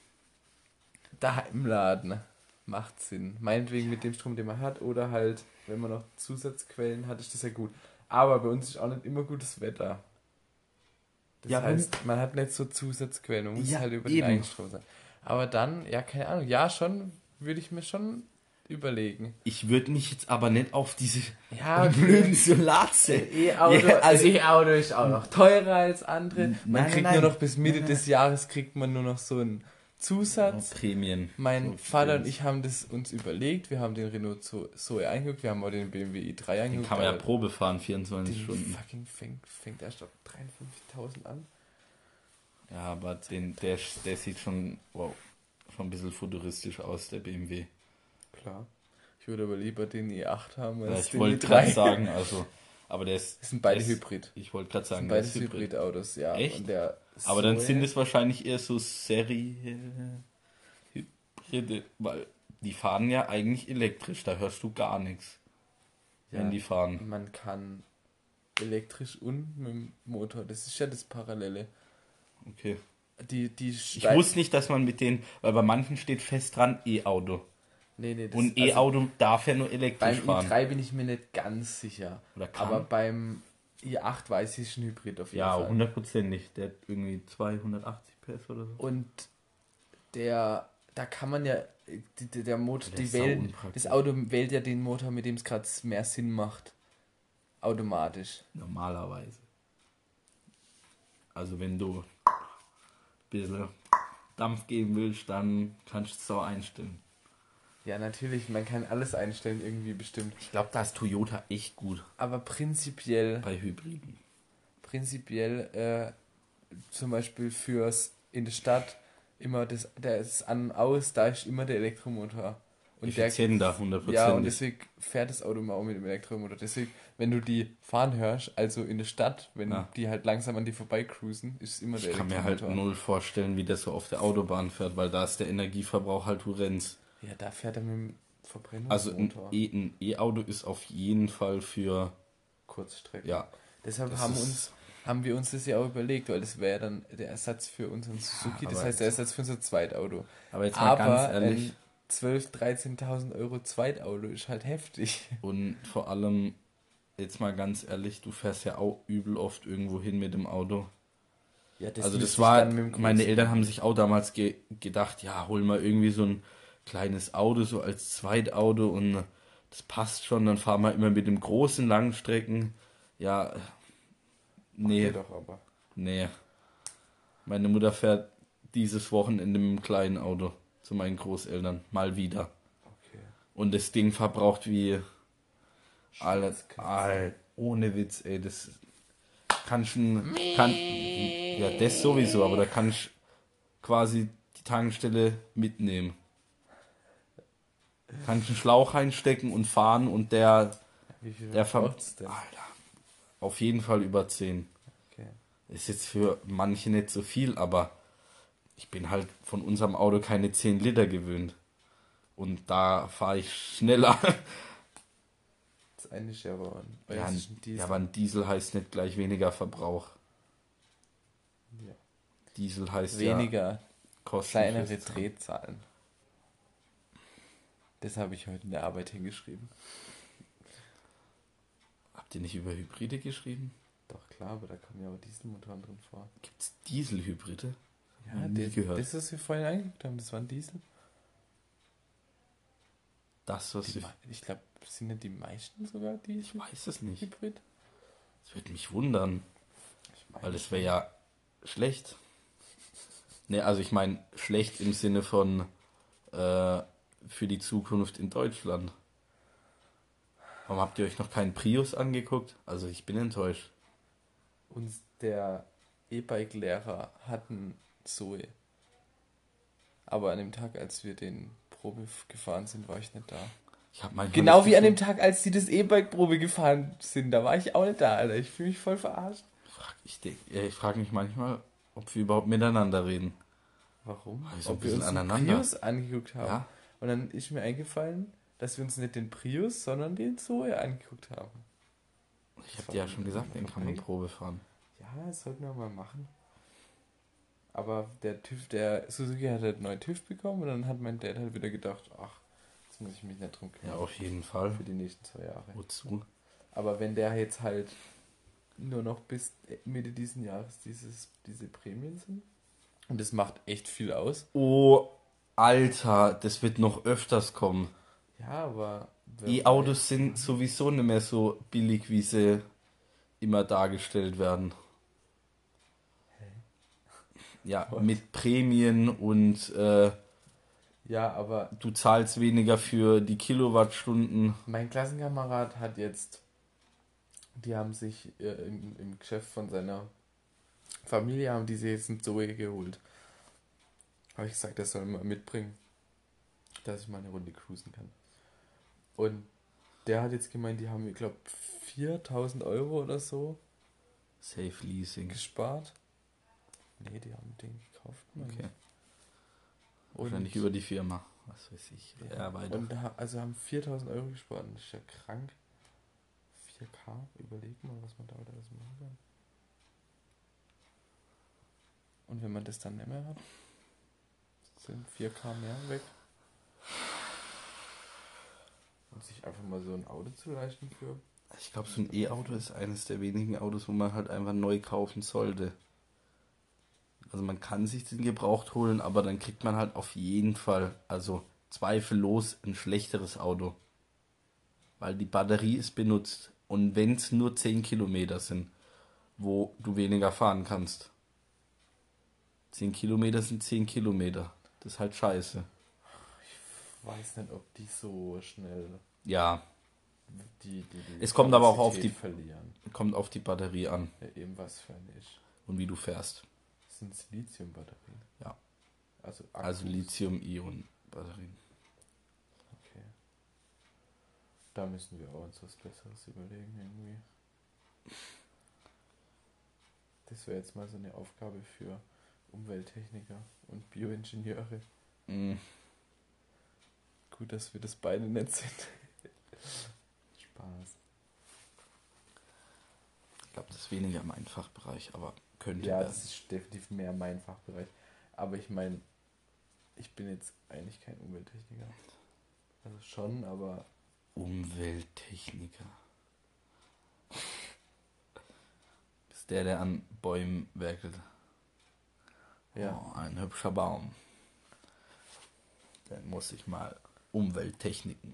Daheim laden macht Sinn. Meinetwegen mit dem Strom, den man hat, oder halt, wenn man noch Zusatzquellen hat, ist das ja gut. Aber bei uns ist auch nicht immer gutes Wetter. Das Ja, heißt, man hat nicht so Zusatzquellen, man muss Ja, halt über eben. den Eigenstrom sein. Aber dann, ja, keine Ahnung, ja, schon, würde ich mir schon überlegen. ich würde mich jetzt aber nicht auf diese Ja, blöden Solarzellen. E-Auto, Ja, also- E-Auto ist auch noch teurer als andere. Man Nein, kriegt nein, nur nein. noch bis Mitte Nein, des Jahres kriegt man nur noch so einen Zusatz. Prämien. Mein So, Vater und Prämien. ich haben das uns überlegt. Wir haben den Renault Zo- Zoe eingeguckt, wir haben auch den B M W i drei Den eingeguckt. kann man ja aber Probe fahren, vierundzwanzig den Stunden. fucking fängt, fängt erst ab dreiundfünfzigtausend an. Ja, aber den, der, der sieht schon, wow, schon ein bisschen futuristisch aus, der B M W. Klar. Ich würde aber lieber den i acht haben Ja, als ich den wollte i drei. gerade sagen, also, aber der ist. Das sind beide der ist- Hybrid. Ich wollte gerade Das sagen, sind der beides ist Hybrid. Hybridautos, ja. Echt? Und der Aber dann Zoe- sind es wahrscheinlich eher so Serie Hybride, weil die fahren ja eigentlich elektrisch, da hörst du gar nichts, ja, wenn die fahren. man kann elektrisch und mit dem Motor, das ist ja das Parallele. Okay. Die, die Ich Steig- wusste nicht, dass man mit denen, weil bei manchen steht fest dran E-Auto. nee, nee, das, Und also E-Auto darf ja nur elektrisch beim fahren. i drei bin ich mir nicht ganz sicher. Oder kann. Aber beim i acht weiß ich, ist ein Hybrid auf jeden Ja, Fall. hundertprozentig. Der hat irgendwie zweihundertachtzig P S oder so. Und der, da kann man ja, die, die- der Motor, Der die ist wählt, sauunpraktisch. das Auto wählt ja den Motor, mit dem es gerade mehr Sinn macht. Automatisch. Normalerweise. Also wenn du ein bisschen Dampf geben willst, dann kannst du es so einstellen. Ja, natürlich, man kann alles einstellen, irgendwie bestimmt. Ich glaube, da ist Toyota echt gut Aber prinzipiell, bei Hybriden. prinzipiell, äh, zum Beispiel fürs in der Stadt immer das, der ist an und aus, da ist immer der Elektromotor. Und der, Effizienter, ja, und hundertprozentig. deswegen fährt das Auto immer auch mit dem Elektromotor. Deswegen, wenn du die fahren hörst, also in der Stadt, wenn Ja. die halt langsam an die vorbeicruisen, ist es immer der Ich kann mir halt Elektromotor. null vorstellen, wie das so auf der Autobahn fährt, weil da ist der Energieverbrauch halt horrend. Ja, da fährt er mit dem Also ein Verbrennungsmotor. E- ein E-Auto ist auf jeden Fall für, Kurzstrecke. ja, Deshalb das haben, ist- uns, haben wir uns das ja auch überlegt, weil das wäre ja dann der Ersatz für unseren Suzuki, das aber heißt der Ersatz für unser Zweitauto. aber jetzt mal Aber ganz ehrlich, ein zwölftausend, dreizehntausend Euro Zweitauto ist halt heftig. und vor allem, jetzt mal ganz ehrlich, du fährst ja auch übel oft irgendwo hin mit dem Auto. Ja, das Also müsste das ich war, dann mit dem meine großen- Eltern haben sich auch damals ge gedacht, ja, hol mal irgendwie so ein kleines Auto, so als Zweitauto und das passt schon, dann fahren wir immer mit dem großen Langstrecken. Ja, Macht nee, ihr doch aber. nee. Meine Mutter fährt dieses Wochenende mit dem kleinen Auto zu meinen Großeltern. Mal wieder. Okay. Und das Ding verbraucht wie... Alles, Scheiße. all, ohne Witz, ey. Das kannst du... Kann, ja, das sowieso, aber da kannst du quasi die Tankstelle mitnehmen. Kannst einen Schlauch reinstecken und fahren und der... Wie viel der ver- verbraucht's denn? Alter, auf jeden Fall über zehn. Okay. Ist jetzt für manche nicht so viel, aber ich bin halt von unserem Auto keine zehn Liter gewöhnt. Und da fahre ich schneller. Das eine ist ja aber ein, Ja, das ein, ist ein Diesel. ja, aber ein Diesel heißt nicht gleich weniger Verbrauch. Ja. Diesel heißt Weniger, ja Kosten kleinere fürs Zahlen. Drehzahlen. Das habe ich heute in der Arbeit hingeschrieben. Habt ihr nicht über Hybride geschrieben? Doch klar, aber da kommen ja auch Dieselmotoren drin vor. Gibt's Dieselhybride? Ja, Noch nie das, gehört. das, was wir vorhin angeguckt haben, das war ein Diesel. Das, was Die, ich, mei- ich glaube, sind nicht die meisten sogar ich Diesel weiß es nicht. Hybrid? Das würde mich wundern, Ich meine weil das wäre ja schlecht. Ne, also ich meine schlecht im Sinne von äh, für die Zukunft in Deutschland. Warum habt ihr euch noch keinen Prius angeguckt? Also ich bin enttäuscht. uns der E-Bike-Lehrer hatten Zoe. Aber an dem Tag, als wir den Probe f- gefahren sind, war ich nicht da. Ich hab manchmal Genau das wie an dem Gefühl- Tag, als die das E-Bike-Probe gefahren sind, da war ich auch nicht da, Alter. Ich fühle mich voll verarscht. Ich, denk- ja, ich frage mich manchmal, ob wir überhaupt miteinander reden. Warum? Weil wir so ein Ob wir bisschen uns den aneinander- Prius angeguckt haben. Ja, Und dann ist mir eingefallen, dass wir uns nicht den Prius, sondern den Zoe angeguckt haben. ich habe dir ja schon gesagt, den kann man Probe fahren. Ja, das sollten wir mal machen. Aber der TÜV, der Suzuki hat halt einen neuen TÜV bekommen und dann hat mein Dad halt wieder gedacht, ach, jetzt muss ich mich nicht drum Ja, kümmern auf jeden Fall. für die nächsten zwei Jahre. Wozu? Aber wenn der jetzt halt nur noch bis Mitte diesen Jahres dieses, diese Prämien sind, und das macht echt viel aus. Oh, Alter, das wird noch öfters kommen. Ja, aber... wer E-Autos weiß. sind sowieso nicht mehr so billig, wie sie immer dargestellt werden. Ja, What? mit Prämien und äh, Ja, aber du zahlst weniger für die Kilowattstunden. mein Klassenkamerad hat jetzt, die haben sich äh, im, im Geschäft von seiner Familie, haben die sich jetzt ein Zoe geholt. Habe ich gesagt, das soll mal mitbringen, dass ich mal eine Runde cruisen kann. Und der hat jetzt gemeint, die haben, ich glaube, viertausend Euro oder so Safe Leasing. gespart. Nee, die haben den gekauft. meine Okay. ich. Und, Wahrscheinlich über die Firma. Was weiß ich. ja, Ja, weiter. und da, also haben viertausend Euro gespart. Das ist ja krank. vier K, überleg mal, was man da alles machen kann. Und wenn man das dann nicht mehr hat, sind vier K mehr weg. Und sich einfach mal so ein Auto zu leisten für... Ich glaube, so ein E-Auto ist eines der wenigen Autos, wo man halt einfach neu kaufen sollte. Also man kann sich den gebraucht holen, aber dann kriegt man halt auf jeden Fall, also zweifellos, ein schlechteres Auto. Weil die Batterie ist benutzt. Und wenn es nur zehn Kilometer sind, wo du weniger fahren kannst. zehn Kilometer sind zehn Kilometer. Das ist halt scheiße. Ich weiß nicht, ob die so schnell Ja, die, die, die Es kommt aber auch auf Kapazität die- verlieren. kommt auf die Batterie an Ja, eben was für eine ist. und wie du fährst. Das sind Lithium-Batterien. Ja. Also Akkus. Also Lithium-Ionen-Batterien. Okay. Da müssen wir auch uns was Besseres überlegen irgendwie. Das wäre jetzt mal so eine Aufgabe für Umwelttechniker und Bioingenieure. Mhm. Gut, dass wir das beide nicht sind. Spaß. Ich glaube, das ist weniger mein Fachbereich, aber könnte Ja, werden. das ist definitiv mehr mein Fachbereich. Aber ich meine, ich bin jetzt eigentlich kein Umwelttechniker. Also schon, aber Umwelttechniker. Ist der, der an Bäumen werkelt. ja. Oh, ein hübscher Baum. Dann muss ich mal Umwelttechniken.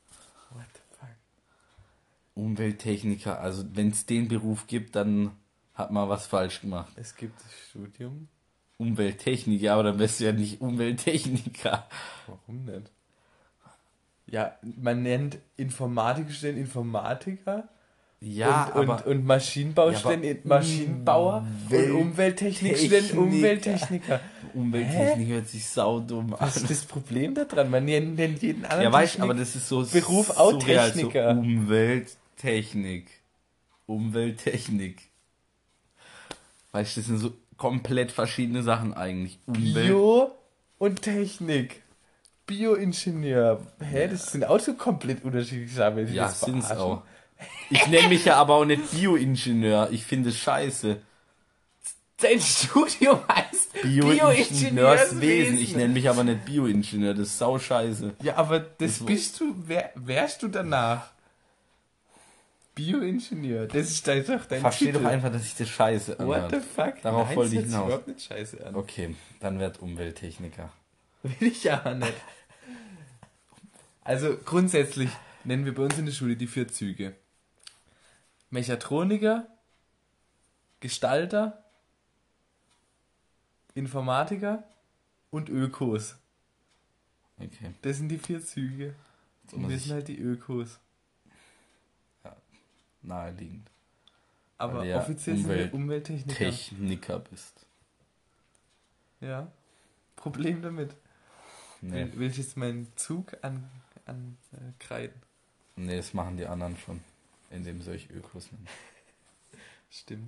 What the fuck? Umwelttechniker, also wenn es den Beruf gibt, dann hat man was falsch gemacht. Es gibt das Studium. Umwelttechnik, ja, aber dann bist du ja nicht Umwelttechniker. Warum nicht? Ja, man nennt Informatikstellen Informatiker. Ja, und, aber... und, und Maschinenbaustellen Ja, aber Maschinenbauer und Umwelttechnikstellen Techniker. Umwelttechniker. Umwelttechnik hört sich saudumm an. Was ist das Problem daran? Man nennt nennt jeden anderen Ja, weißt du, Technik- aber das ist so Beruf auch surreal, so Techniker. Umwelttechnik. Umwelttechnik. Weißt du, das sind so komplett verschiedene Sachen eigentlich. Umwelt. Bio und Technik. Bioingenieur. Hä, das sind auch so komplett unterschiedliche Sachen. Will ich Ja, jetzt sind's verarschen? auch. Ich nenne mich ja aber auch nicht Bioingenieur. Ich finde es scheiße. Dein Studium heißt Bioingenieurswesen. Ich nenne mich aber nicht Bioingenieur. Das ist sau scheiße. Ja, aber das, Das- bist du, wer, wärst du danach? Bioingenieur, das ist dein, doch dein Versteh Titel. doch einfach, dass ich das scheiße What the anhört. fuck? Darauf Nein, wollte das ich hört sich hinaus. überhaupt nicht scheiße an. Okay, dann werd Umwelttechniker. Will ich ja nicht. Also grundsätzlich nennen wir bei uns in der Schule die vier Züge. Mechatroniker, Gestalter, Informatiker und Ökos. Okay. Das sind die vier Züge. So Und muss wir ich- sind halt die Ökos. Naheliegend. Aber Weil du ja offiziell sind Umwelt- wir Umwelttechniker. Techniker bist. Ja. Problem damit. Nee, Will, will ich jetzt meinen Zug an, an äh, kreiden? nee, das machen die anderen schon. Indem sie euch Ökos nennen. Stimmt.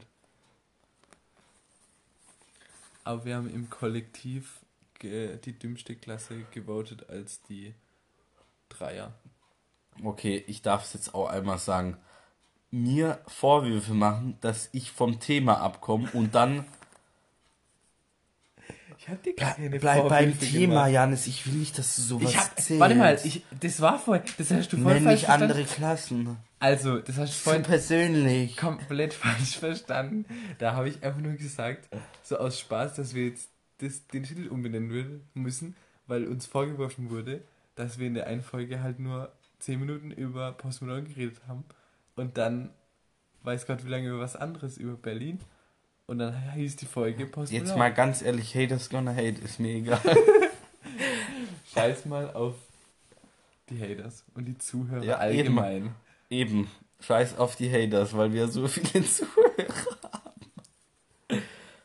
Aber wir haben im Kollektiv ge die dümmste Klasse gewotet als die Dreier. Okay, ich darf es jetzt auch einmal sagen. Mir Vorwürfe machen, dass ich vom Thema abkomme und dann Ich hab dir bleib beim Thema, Janis. Ich will nicht, dass du sowas Ich hab, erzählst. warte mal, ich, das war vorhin, das hast du voll Nenn falsch nicht verstanden. andere Klassen. Also, das hast du Zu vorhin persönlich. komplett falsch verstanden. Da habe ich einfach nur gesagt, so aus Spaß, dass wir jetzt das, den Titel umbenennen würden, müssen, weil uns vorgeworfen wurde, dass wir in der einen Folge halt nur zehn Minuten über Post Malone geredet haben und dann weiß Gott wie lange über was anderes, über Berlin. Und dann hieß die Folge Post Jetzt Malone. mal ganz ehrlich, Haters gonna hate, ist mir egal. Scheiß mal auf die Haters und die Zuhörer Ja, allgemein. Eben, scheiß auf die Haters, weil wir so viele Zuhörer haben.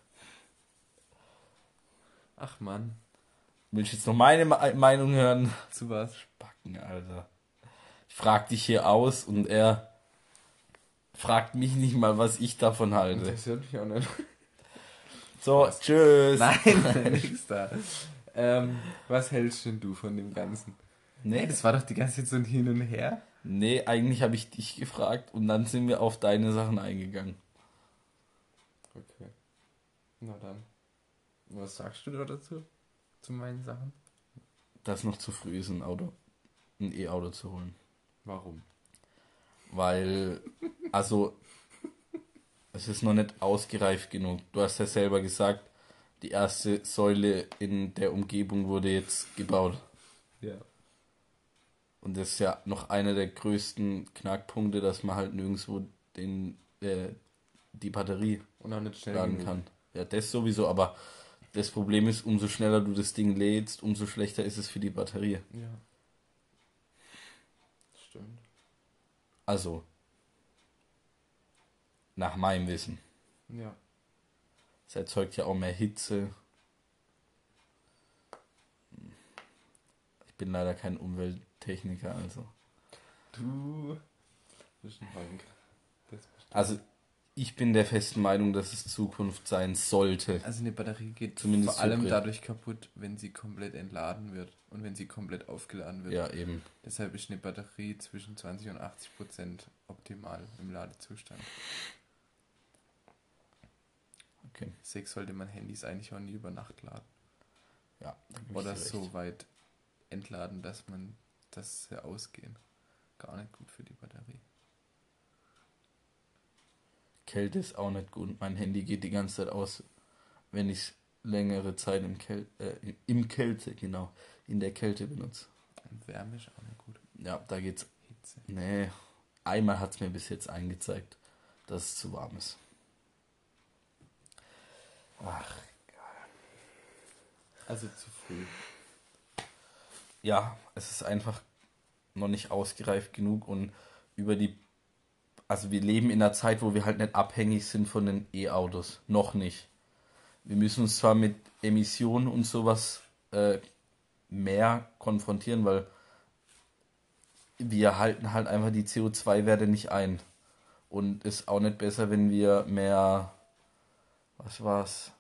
Ach Mann, Willst du jetzt noch meine Me- Meinung hören? zu was? Backen, Alter. Ich frag dich hier aus und er fragt mich nicht mal, was ich davon halte. Interessiert mich auch nicht. So, tschüss. Nein, nix da. Ähm, was hältst denn du von dem Ganzen? Nee, Nee, das war doch die ganze Zeit so ein Hin und Her. nee, eigentlich habe ich dich gefragt und dann sind wir auf deine Sachen eingegangen. Okay. Na dann. Was sagst du da dazu? Zu meinen Sachen? Dass noch zu früh ist, ein Auto, ein E-Auto zu holen. Warum? Weil, also, es ist noch nicht ausgereift genug. Du hast ja selber gesagt, die erste Säule in der Umgebung wurde jetzt gebaut. Ja. Und das ist ja noch einer der größten Knackpunkte, dass man halt nirgendwo den, äh, die Batterie Und auch nicht schnell laden genug. kann. Ja, das sowieso, aber das Problem ist, umso schneller du das Ding lädst, umso schlechter ist es für die Batterie. Ja. Stimmt. Also, nach meinem Wissen. Ja. Es erzeugt ja auch mehr Hitze. Ich bin leider kein Umwelttechniker, also. Du bist ein Heunk. Das bist du. Also, ich bin der festen Meinung, dass es Zukunft sein sollte. Also eine Batterie geht Zumindest vor allem Hybrid. dadurch kaputt, wenn sie komplett entladen wird und wenn sie komplett aufgeladen wird. Ja, eben. Deshalb ist eine Batterie zwischen zwanzig und achtzig Prozent optimal im Ladezustand. Okay. Sechs sollte man Handys eigentlich auch nie über Nacht laden. Ja, da geb ich Oder dir recht. so weit entladen, dass man dass sie ausgehen. Gar nicht gut für die Batterie. Kälte ist auch nicht gut. Mein Handy geht die ganze Zeit aus, wenn ich längere Zeit im, Käl äh, im Kälte, genau, in der Kälte benutze. Und Wärme ist auch nicht gut. Ja, da geht's. Hitze. Nee, einmal hat es mir bis jetzt eingezeigt, dass es zu warm ist. Ach, Also zu früh. ja, es ist einfach noch nicht ausgereift genug und über die, also wir leben in einer Zeit, wo wir halt nicht abhängig sind von den E-Autos. Noch nicht. Wir müssen uns zwar mit Emissionen und sowas äh, mehr konfrontieren, weil wir halten halt einfach die C O zwei Werte nicht ein. Und ist auch nicht besser, wenn wir mehr, was war's?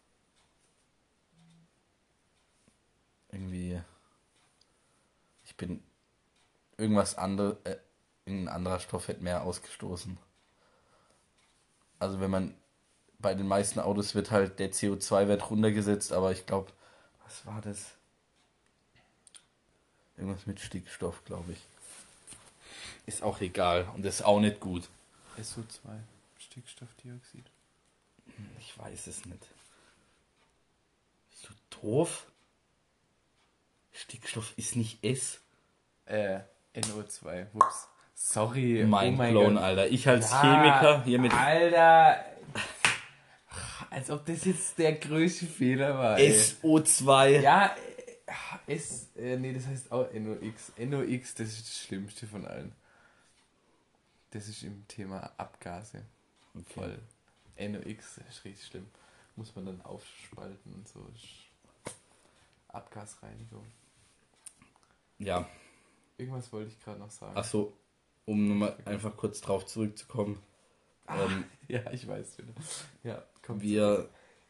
Irgendwie, ich bin, irgendwas anderes, äh, irgendein anderer Stoff hätte mehr ausgestoßen. Also wenn man, bei den meisten Autos wird halt der C O zwei Wert runtergesetzt, aber ich glaube, was war das? Irgendwas mit Stickstoff, glaube ich. Ist auch egal und ist auch nicht gut. S O zwei, Stickstoffdioxid. Ich weiß es nicht. Bist du doof? Stickstoff ist nicht S. Äh, N O zwei, ups. Sorry, Mein oh mein Clone, Gott. Alter. Ich als Ja, Chemiker hier mit Alter! Als ob das jetzt der größte Fehler war. ey. S O zwei. Ja, äh, S, äh, nee, das heißt auch N O X. N O X, das ist das Schlimmste von allen. Das ist im Thema Abgase. Okay. Voll. N O X, das ist richtig schlimm. Muss man dann aufspalten und so. Ist Abgasreinigung. Ja, Irgendwas wollte ich gerade noch sagen. achso, um nochmal einfach kurz drauf zurückzukommen. Ähm, Ja, ich weiß wieder. Ja, komm. wir,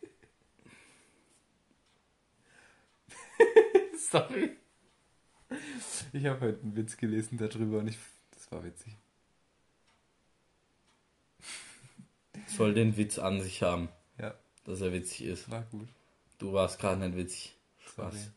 Sorry. Ich habe heute einen Witz gelesen darüber und ich, das war witzig. soll den Witz an sich haben, Ja, dass er witzig ist. war gut. Du warst gerade nicht witzig. Sorry. Spaß.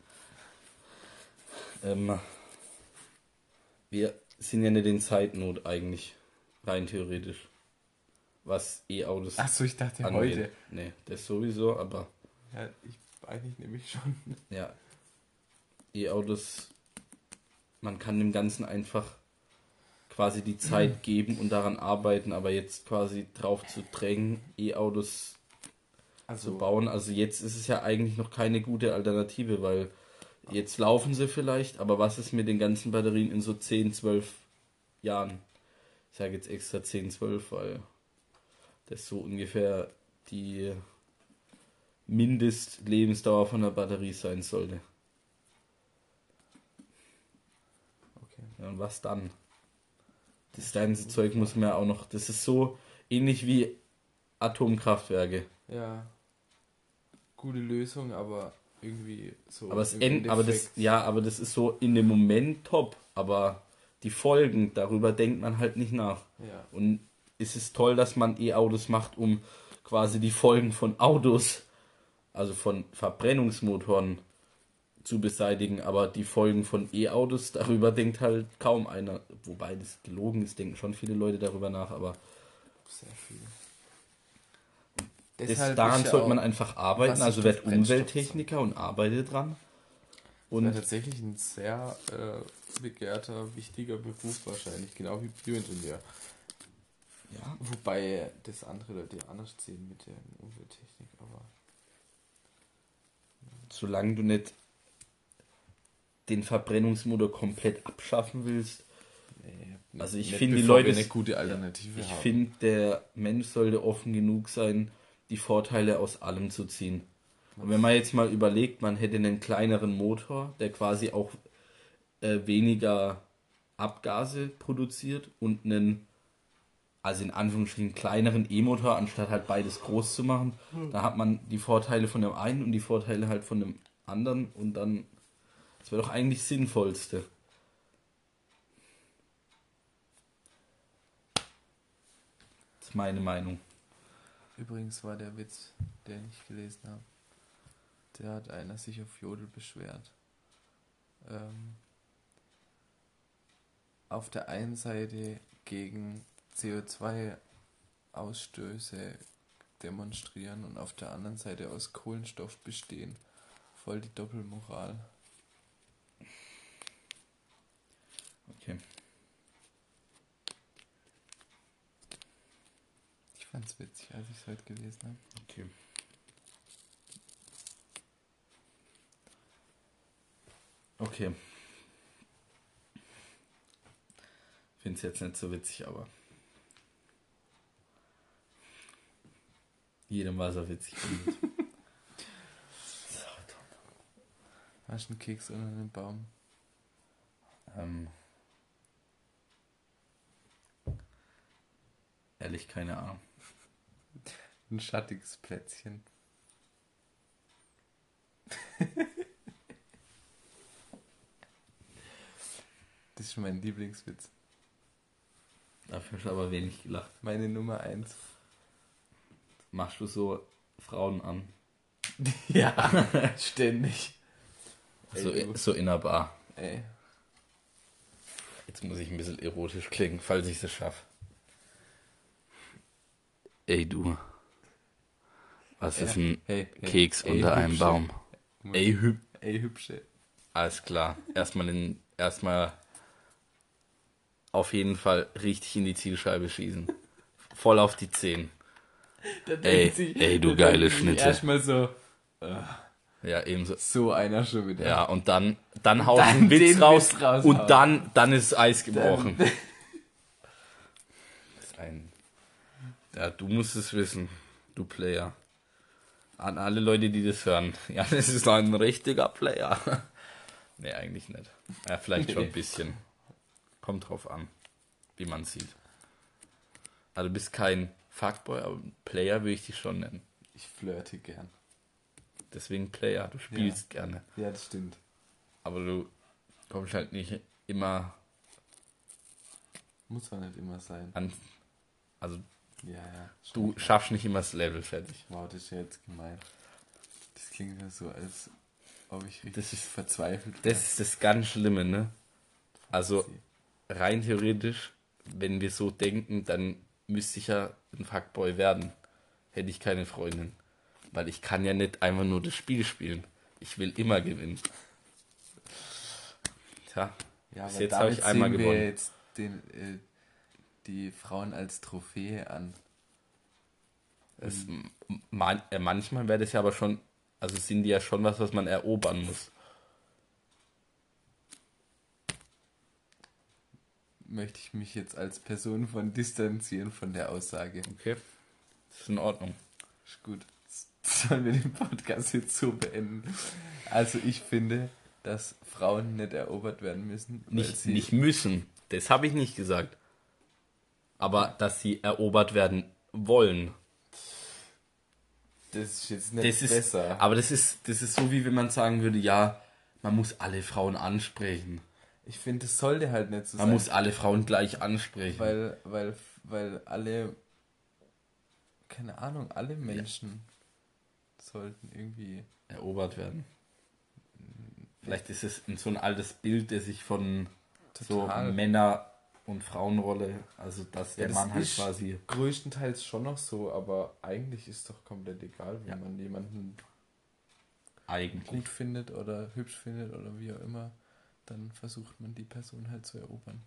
Ähm, wir sind ja nicht in Zeitnot eigentlich, rein theoretisch. Was E-Autos Achso, ich dachte angeht. heute. Nee, das sowieso, aber Ja, ich eigentlich nämlich schon. ja. E-Autos, man kann dem Ganzen einfach quasi die Zeit geben und daran arbeiten, aber jetzt quasi drauf zu drängen, E-Autos Also, zu bauen. Also jetzt ist es ja eigentlich noch keine gute Alternative, weil jetzt laufen sie vielleicht, aber was ist mit den ganzen Batterien in so zehn, zwölf Jahren? Ich sage jetzt extra zehn, zwölf, weil das so ungefähr die Mindestlebensdauer von der Batterie sein sollte. okay. Ja, und was dann? Das ganze Zeug muss man ja auch noch, das ist so ähnlich wie Atomkraftwerke. Ja. Gute Lösung, aber irgendwie so. Aber, es im end, aber das, Endeffekt- ja, aber das ist so in dem Moment top, aber die Folgen, darüber denkt man halt nicht nach. Ja. Und es ist toll, dass man E-Autos macht, um quasi die Folgen von Autos, also von Verbrennungsmotoren, zu beseitigen, aber die Folgen von E-Autos, darüber denkt halt kaum einer. Wobei das gelogen ist, denken schon viele Leute darüber nach, aber Sehr viel. das, Deshalb daran ist ja sollte man auch einfach arbeiten, also wird Wasserstoffbrennstoff Umwelttechniker und arbeitet dran. Und Und tatsächlich ein sehr äh, begehrter, wichtiger Beruf wahrscheinlich, genau wie Bioingenieur. ja, Wobei das andere Leute anders sehen mit der Umwelttechnik, aber solange du nicht den Verbrennungsmotor komplett abschaffen willst, nee, also ich nicht finde die bevor Leute, wir eine gute Alternative ich haben. finde der Mensch sollte offen genug sein, die Vorteile aus allem zu ziehen. Und wenn man jetzt mal überlegt, man hätte einen kleineren Motor, der quasi auch äh, weniger Abgase produziert und einen, also in Anführungsstrichen kleineren E-Motor, anstatt halt beides groß zu machen, da hat man die Vorteile von dem einen und die Vorteile halt von dem anderen und dann, das wäre doch eigentlich das Sinnvollste. Das ist meine Meinung. Übrigens war der Witz, den ich gelesen habe, der hat einer sich auf Jodel beschwert. Ähm, auf der einen Seite gegen C O zwei Ausstöße demonstrieren und auf der anderen Seite aus Kohlenstoff bestehen. Voll die Doppelmoral. Okay. Ich fand's witzig, als ich es heute gelesen habe. Okay. Okay. Finde es jetzt nicht so witzig, aber jedem was er witzig findet. Hast du einen Keks unter dem Baum? ähm, ehrlich, keine Ahnung. Ein schattiges Plätzchen. Das ist mein Lieblingswitz. Dafür ist aber wenig gelacht. Meine Nummer eins. Machst du so Frauen an? Ja, ständig. So, Ey, du. so in der Bar. Ey. Jetzt muss ich ein bisschen erotisch klingen, falls ich es schaffe. Ey du, was Ja. ist ein Hey, hey. Keks Ey, unter einem Hübsche. Baum? Ey, hüb. Ey, hübsche. Alles klar. Erstmal in, erstmal auf jeden Fall richtig in die Zielscheibe schießen. Voll auf die Zehen. Da Ey, denkt sich- ey, du da geile denkt sich Schnitte. Erstmal so, äh, Ja, ebenso. so einer schon wieder. Ja, und dann, dann haut dann ein Witz den raus, Witz raushauen. und dann, dann ist das Eis gebrochen. Dann- Das ist ein, ja, du musst es wissen, du Player. An alle Leute, die das hören. Ja, das ist ein richtiger Player. Nee, eigentlich nicht. Ja, vielleicht schon ein bisschen. Kommt drauf an, wie man sieht. Also du bist kein Fuckboy, aber Player würde ich dich schon nennen. Ich flirte gern. Deswegen Player, du spielst gerne. Ja, das stimmt. Aber du kommst halt nicht immer Muss auch nicht immer sein. an. Also Ja, ja. du schaffst nicht immer das Level fertig. Wow, das ist ja jetzt gemein. Das klingt ja so, als ob ich richtig Das ist- verzweifelt Das ist das ganz Schlimme, ne? Also rein theoretisch, wenn wir so denken, dann müsste ich ja ein Fuckboy werden. Hätte ich keine Freundin. Weil ich kann ja nicht einfach nur das Spiel spielen. Ich will immer gewinnen. Tja, Ja, bis aber jetzt habe damit ich einmal sehen wir gewonnen. jetzt den, äh, die Frauen als Trophäe an. Es, man, äh, manchmal wäre das ja aber schon, also sind die ja schon was, was man erobern muss. Möchte ich mich jetzt als Person von distanzieren von der Aussage. Okay, das ist in Ordnung. Ist gut. Sollen wir den Podcast jetzt so beenden? Also ich finde, dass Frauen nicht erobert werden müssen. Weil Nicht, sie, nicht müssen, das habe ich nicht gesagt. Aber dass sie erobert werden wollen. Das ist jetzt nicht Das ist, besser. aber das ist, das ist so, wie wenn man sagen würde, ja, man muss alle Frauen ansprechen. Ich finde, es sollte halt nicht so Man sein. muss alle Frauen gleich ansprechen. Weil, weil, weil alle, keine Ahnung, alle Menschen sollten irgendwie. erobert werden. Vielleicht ist es so ein altes Bild, das sich von Total. so Männer- und Frauenrolle, also dass Ja, der das Mann halt ist quasi... größtenteils schon noch so, aber eigentlich ist doch komplett egal, wenn Ja. man jemanden Eigentlich. gut findet oder hübsch findet oder wie auch immer, dann versucht man die Person halt zu erobern.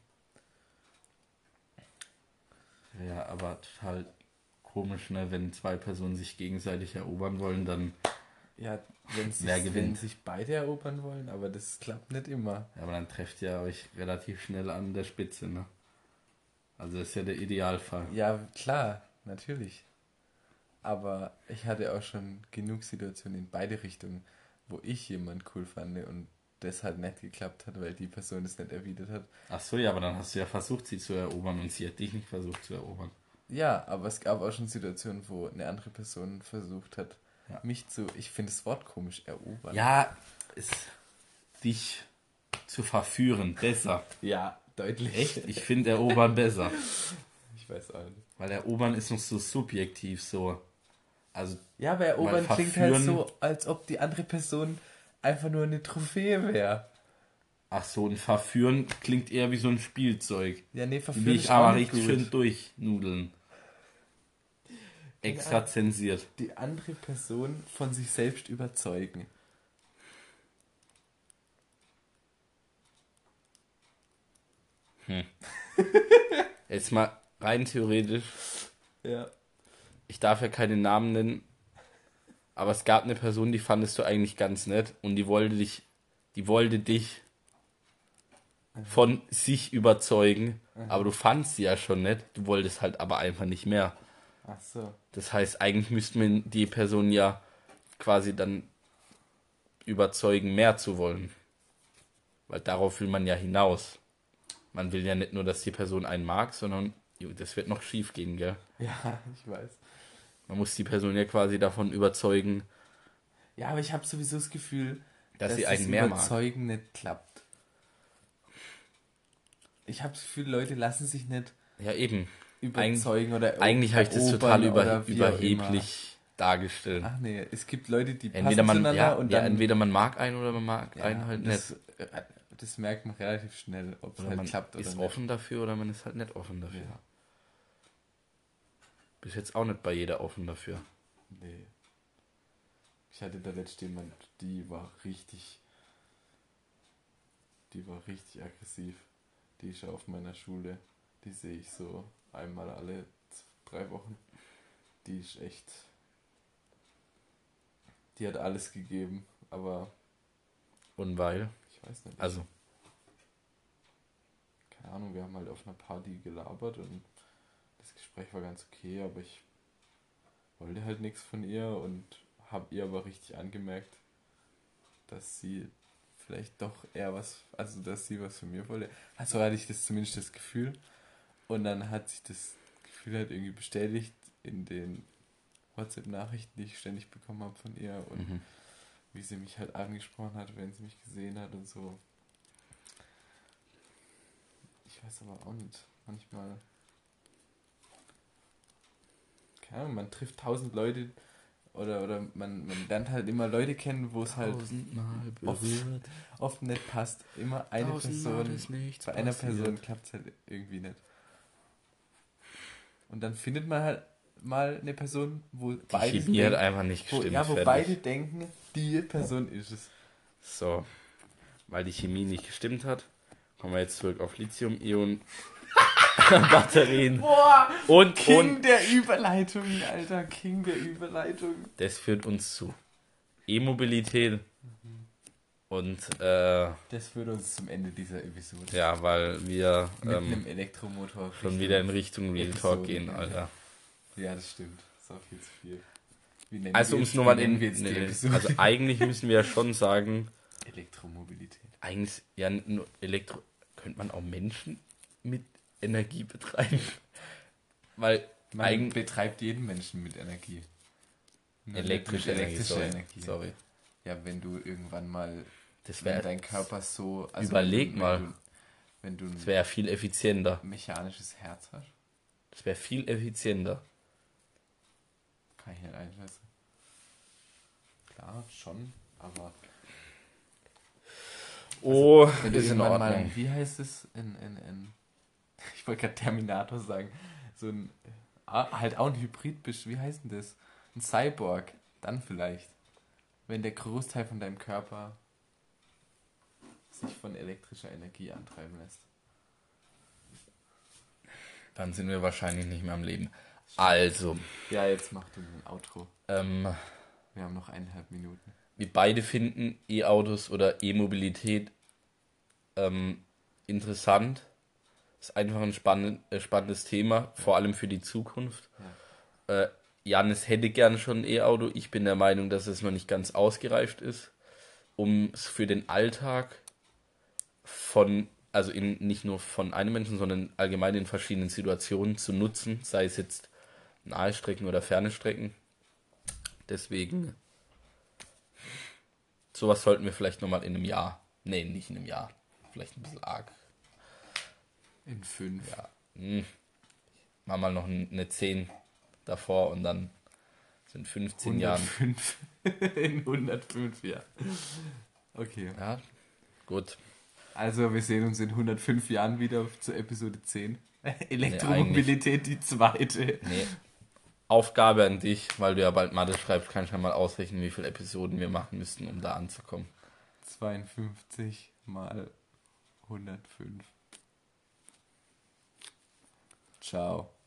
Ja, aber total komisch, ne? Wenn zwei Personen sich gegenseitig erobern wollen, dann... Ja, wenn, sich, Wer wenn gewinnt? sich beide erobern wollen, aber das klappt nicht immer. Ja, aber dann trefft ihr euch relativ schnell an der Spitze, ne? Also das ist ja der Idealfall. Ja, klar, natürlich. Aber ich hatte auch schon genug Situationen in beide Richtungen, wo ich jemand cool fand und das halt nicht geklappt hat, weil die Person es nicht erwidert hat. Ach so, ja, aber dann hast du ja versucht, sie zu erobern und sie hat dich nicht versucht zu erobern. Ja, aber es gab auch schon Situationen, wo eine andere Person versucht hat, Ja. mich zu, ich finde das Wort komisch, erobern. Ja, ist dich zu verführen besser. Ja, deutlich. Echt? Ich finde erobern besser. Ich weiß auch nicht. Weil erobern ist noch so subjektiv so. Also, Ja, aber erobern Weil klingt halt verführen- so, als ob die andere Person einfach nur eine Trophäe wäre. ach so, ein Verführen klingt eher wie so ein Spielzeug. Ja, nee, Die verführen will ist ich auch aber nicht richtig gut. schön durchnudeln. Extra zensiert. Die andere Person von sich selbst überzeugen. Jetzt mal rein theoretisch, Ja. ich darf ja keine Namen nennen, aber es gab eine Person, die fandest du eigentlich ganz nett und die wollte dich, die wollte dich von sich überzeugen, aber du fandst sie ja schon nicht, du wolltest halt aber einfach nicht mehr. Ach so. Das heißt, eigentlich müsste man die Person ja quasi dann überzeugen, mehr zu wollen. Weil darauf will man ja hinaus. Man will ja nicht nur, dass die Person einen mag, sondern jo, das wird noch schief gehen, gell? Ja, ich weiß. Man muss die Person ja quasi davon überzeugen, Ja, aber ich habe sowieso das Gefühl, dass dass sie das einen mehr mag. Überzeugen nicht klappt. Ich habe das Gefühl, Leute lassen sich nicht Ja, eben. überzeugen oder Eigentlich habe ich das erobern total über, oder wie auch immer. überheblich dargestellt. Ach nee, es gibt Leute, die Entweder passen man, zueinander ja, und ja, dann... entweder man mag einen oder man mag ja, einen halt das, nicht. äh, das merkt man relativ schnell, ob es Oder halt man klappt oder ist nicht. offen dafür oder man ist halt nicht offen dafür. Ja. Bis jetzt auch nicht bei jeder offen dafür. Nee. Ich hatte da letzte jemand, die war richtig... Die war richtig aggressiv. Die ist ja auf meiner Schule. Die sehe ich so einmal alle z- drei Wochen. Die ist echt... Die hat alles gegeben, aber Und weil, ich weiß nicht. also, Keine Ahnung, wir haben halt auf einer Party gelabert und das Gespräch war ganz okay, aber ich wollte halt nichts von ihr und habe ihr aber richtig angemerkt, dass sie vielleicht doch eher was, also dass sie was von mir wollte. Also hatte ich das zumindest das Gefühl. Und dann hat sich das Gefühl halt irgendwie bestätigt in den WhatsApp-Nachrichten, die ich ständig bekommen habe von ihr und mhm. wie sie mich halt angesprochen hat, wenn sie mich gesehen hat und so. Ich weiß aber auch nicht. Manchmal. Keine Ahnung, man trifft tausend Leute oder, oder man, man lernt halt immer Leute kennen, wo es halt tausendmal oft, berührt. oft nicht passt. Immer eine Tausendmal Person. ist nichts Bei einer passiert. Person klappt es halt irgendwie nicht. Und dann findet man halt mal eine Person, wo Die beide Chemie hat denken, einfach nicht wo, gestimmt. ja, wo fertig. beide denken, die Person ist es. So, weil die Chemie nicht gestimmt hat, kommen wir jetzt zurück auf Lithium-Ionen Batterien. Boah! Und, King und der Überleitung, Alter, King der Überleitung. das führt uns zu E-Mobilität. Und äh, Das führt uns zum Ende dieser Episode. ja, weil wir Mit ähm, einem Elektromotor. schon Richtung- wieder in Richtung Real Episode Talk gehen, gehen. Alter. Ja, das stimmt. Das ist auch viel zu viel. Wie nennen Also wir um jetzt- es nur wie mal nennen in, wir jetzt die nee, nee. Episode? Also eigentlich müssen wir ja schon sagen, Elektromobilität. eigentlich ja nur Elektro könnte man auch Menschen mit Energie betreiben, weil Man Eigen- betreibt jeden Menschen mit Energie. Nur nicht elektrische, mit Energie, elektrischer sorry. Energie. sorry. Ja, wenn du irgendwann mal, Das wenn wäre dein Körper so... Also Überleg wenn du, mal. Wenn du, wenn du das ein wäre ja viel effizienter. mechanisches Herz hast, Das wäre viel effizienter. kann ich nicht einschätzen. Klar, schon, aber... Oh, Wenn du ist in irgendwann Ordnung. mal, wie heißt es in, in, in ich wollte gerade Terminator sagen, so ein, ah, halt auch ein Hybrid bist, wie heißt denn das? Ein Cyborg, dann vielleicht. Wenn der Großteil von deinem Körper sich von elektrischer Energie antreiben lässt. Dann sind wir wahrscheinlich nicht mehr am Leben. Also, Ja, jetzt mach du ein Outro. ähm, Wir haben noch eineinhalb Minuten. wir beide finden E-Autos oder E-Mobilität ähm, interessant. Ist einfach ein spann äh, spannendes Thema, vor allem für die Zukunft. Ja. Äh, Janis hätte gerne schon ein E-Auto. Ich bin der Meinung, dass es noch nicht ganz ausgereift ist, um es für den Alltag von, also in, nicht nur von einem Menschen, sondern allgemein in verschiedenen Situationen zu nutzen, sei es jetzt nahe Strecken oder ferne Strecken. Deswegen, sowas sollten wir vielleicht nochmal in einem Jahr, nee, nicht in einem Jahr, vielleicht ein bisschen arg, In fünf. ja, hm, mach mal noch eine zehn davor und dann sind fünfzehn Jahren. hundertfünf. In hundertfünf, ja. Okay. Ja, gut. Also wir sehen uns in hundertfünf Jahren wieder zur Episode zehn. Elektromobilität, die zweite. Nee. Aufgabe an dich, weil du ja bald Mathe schreibst, kannst du ja mal ausrechnen, wie viele Episoden wir machen müssten, um da anzukommen. zweiundfünfzig mal hundertfünf. Ciao.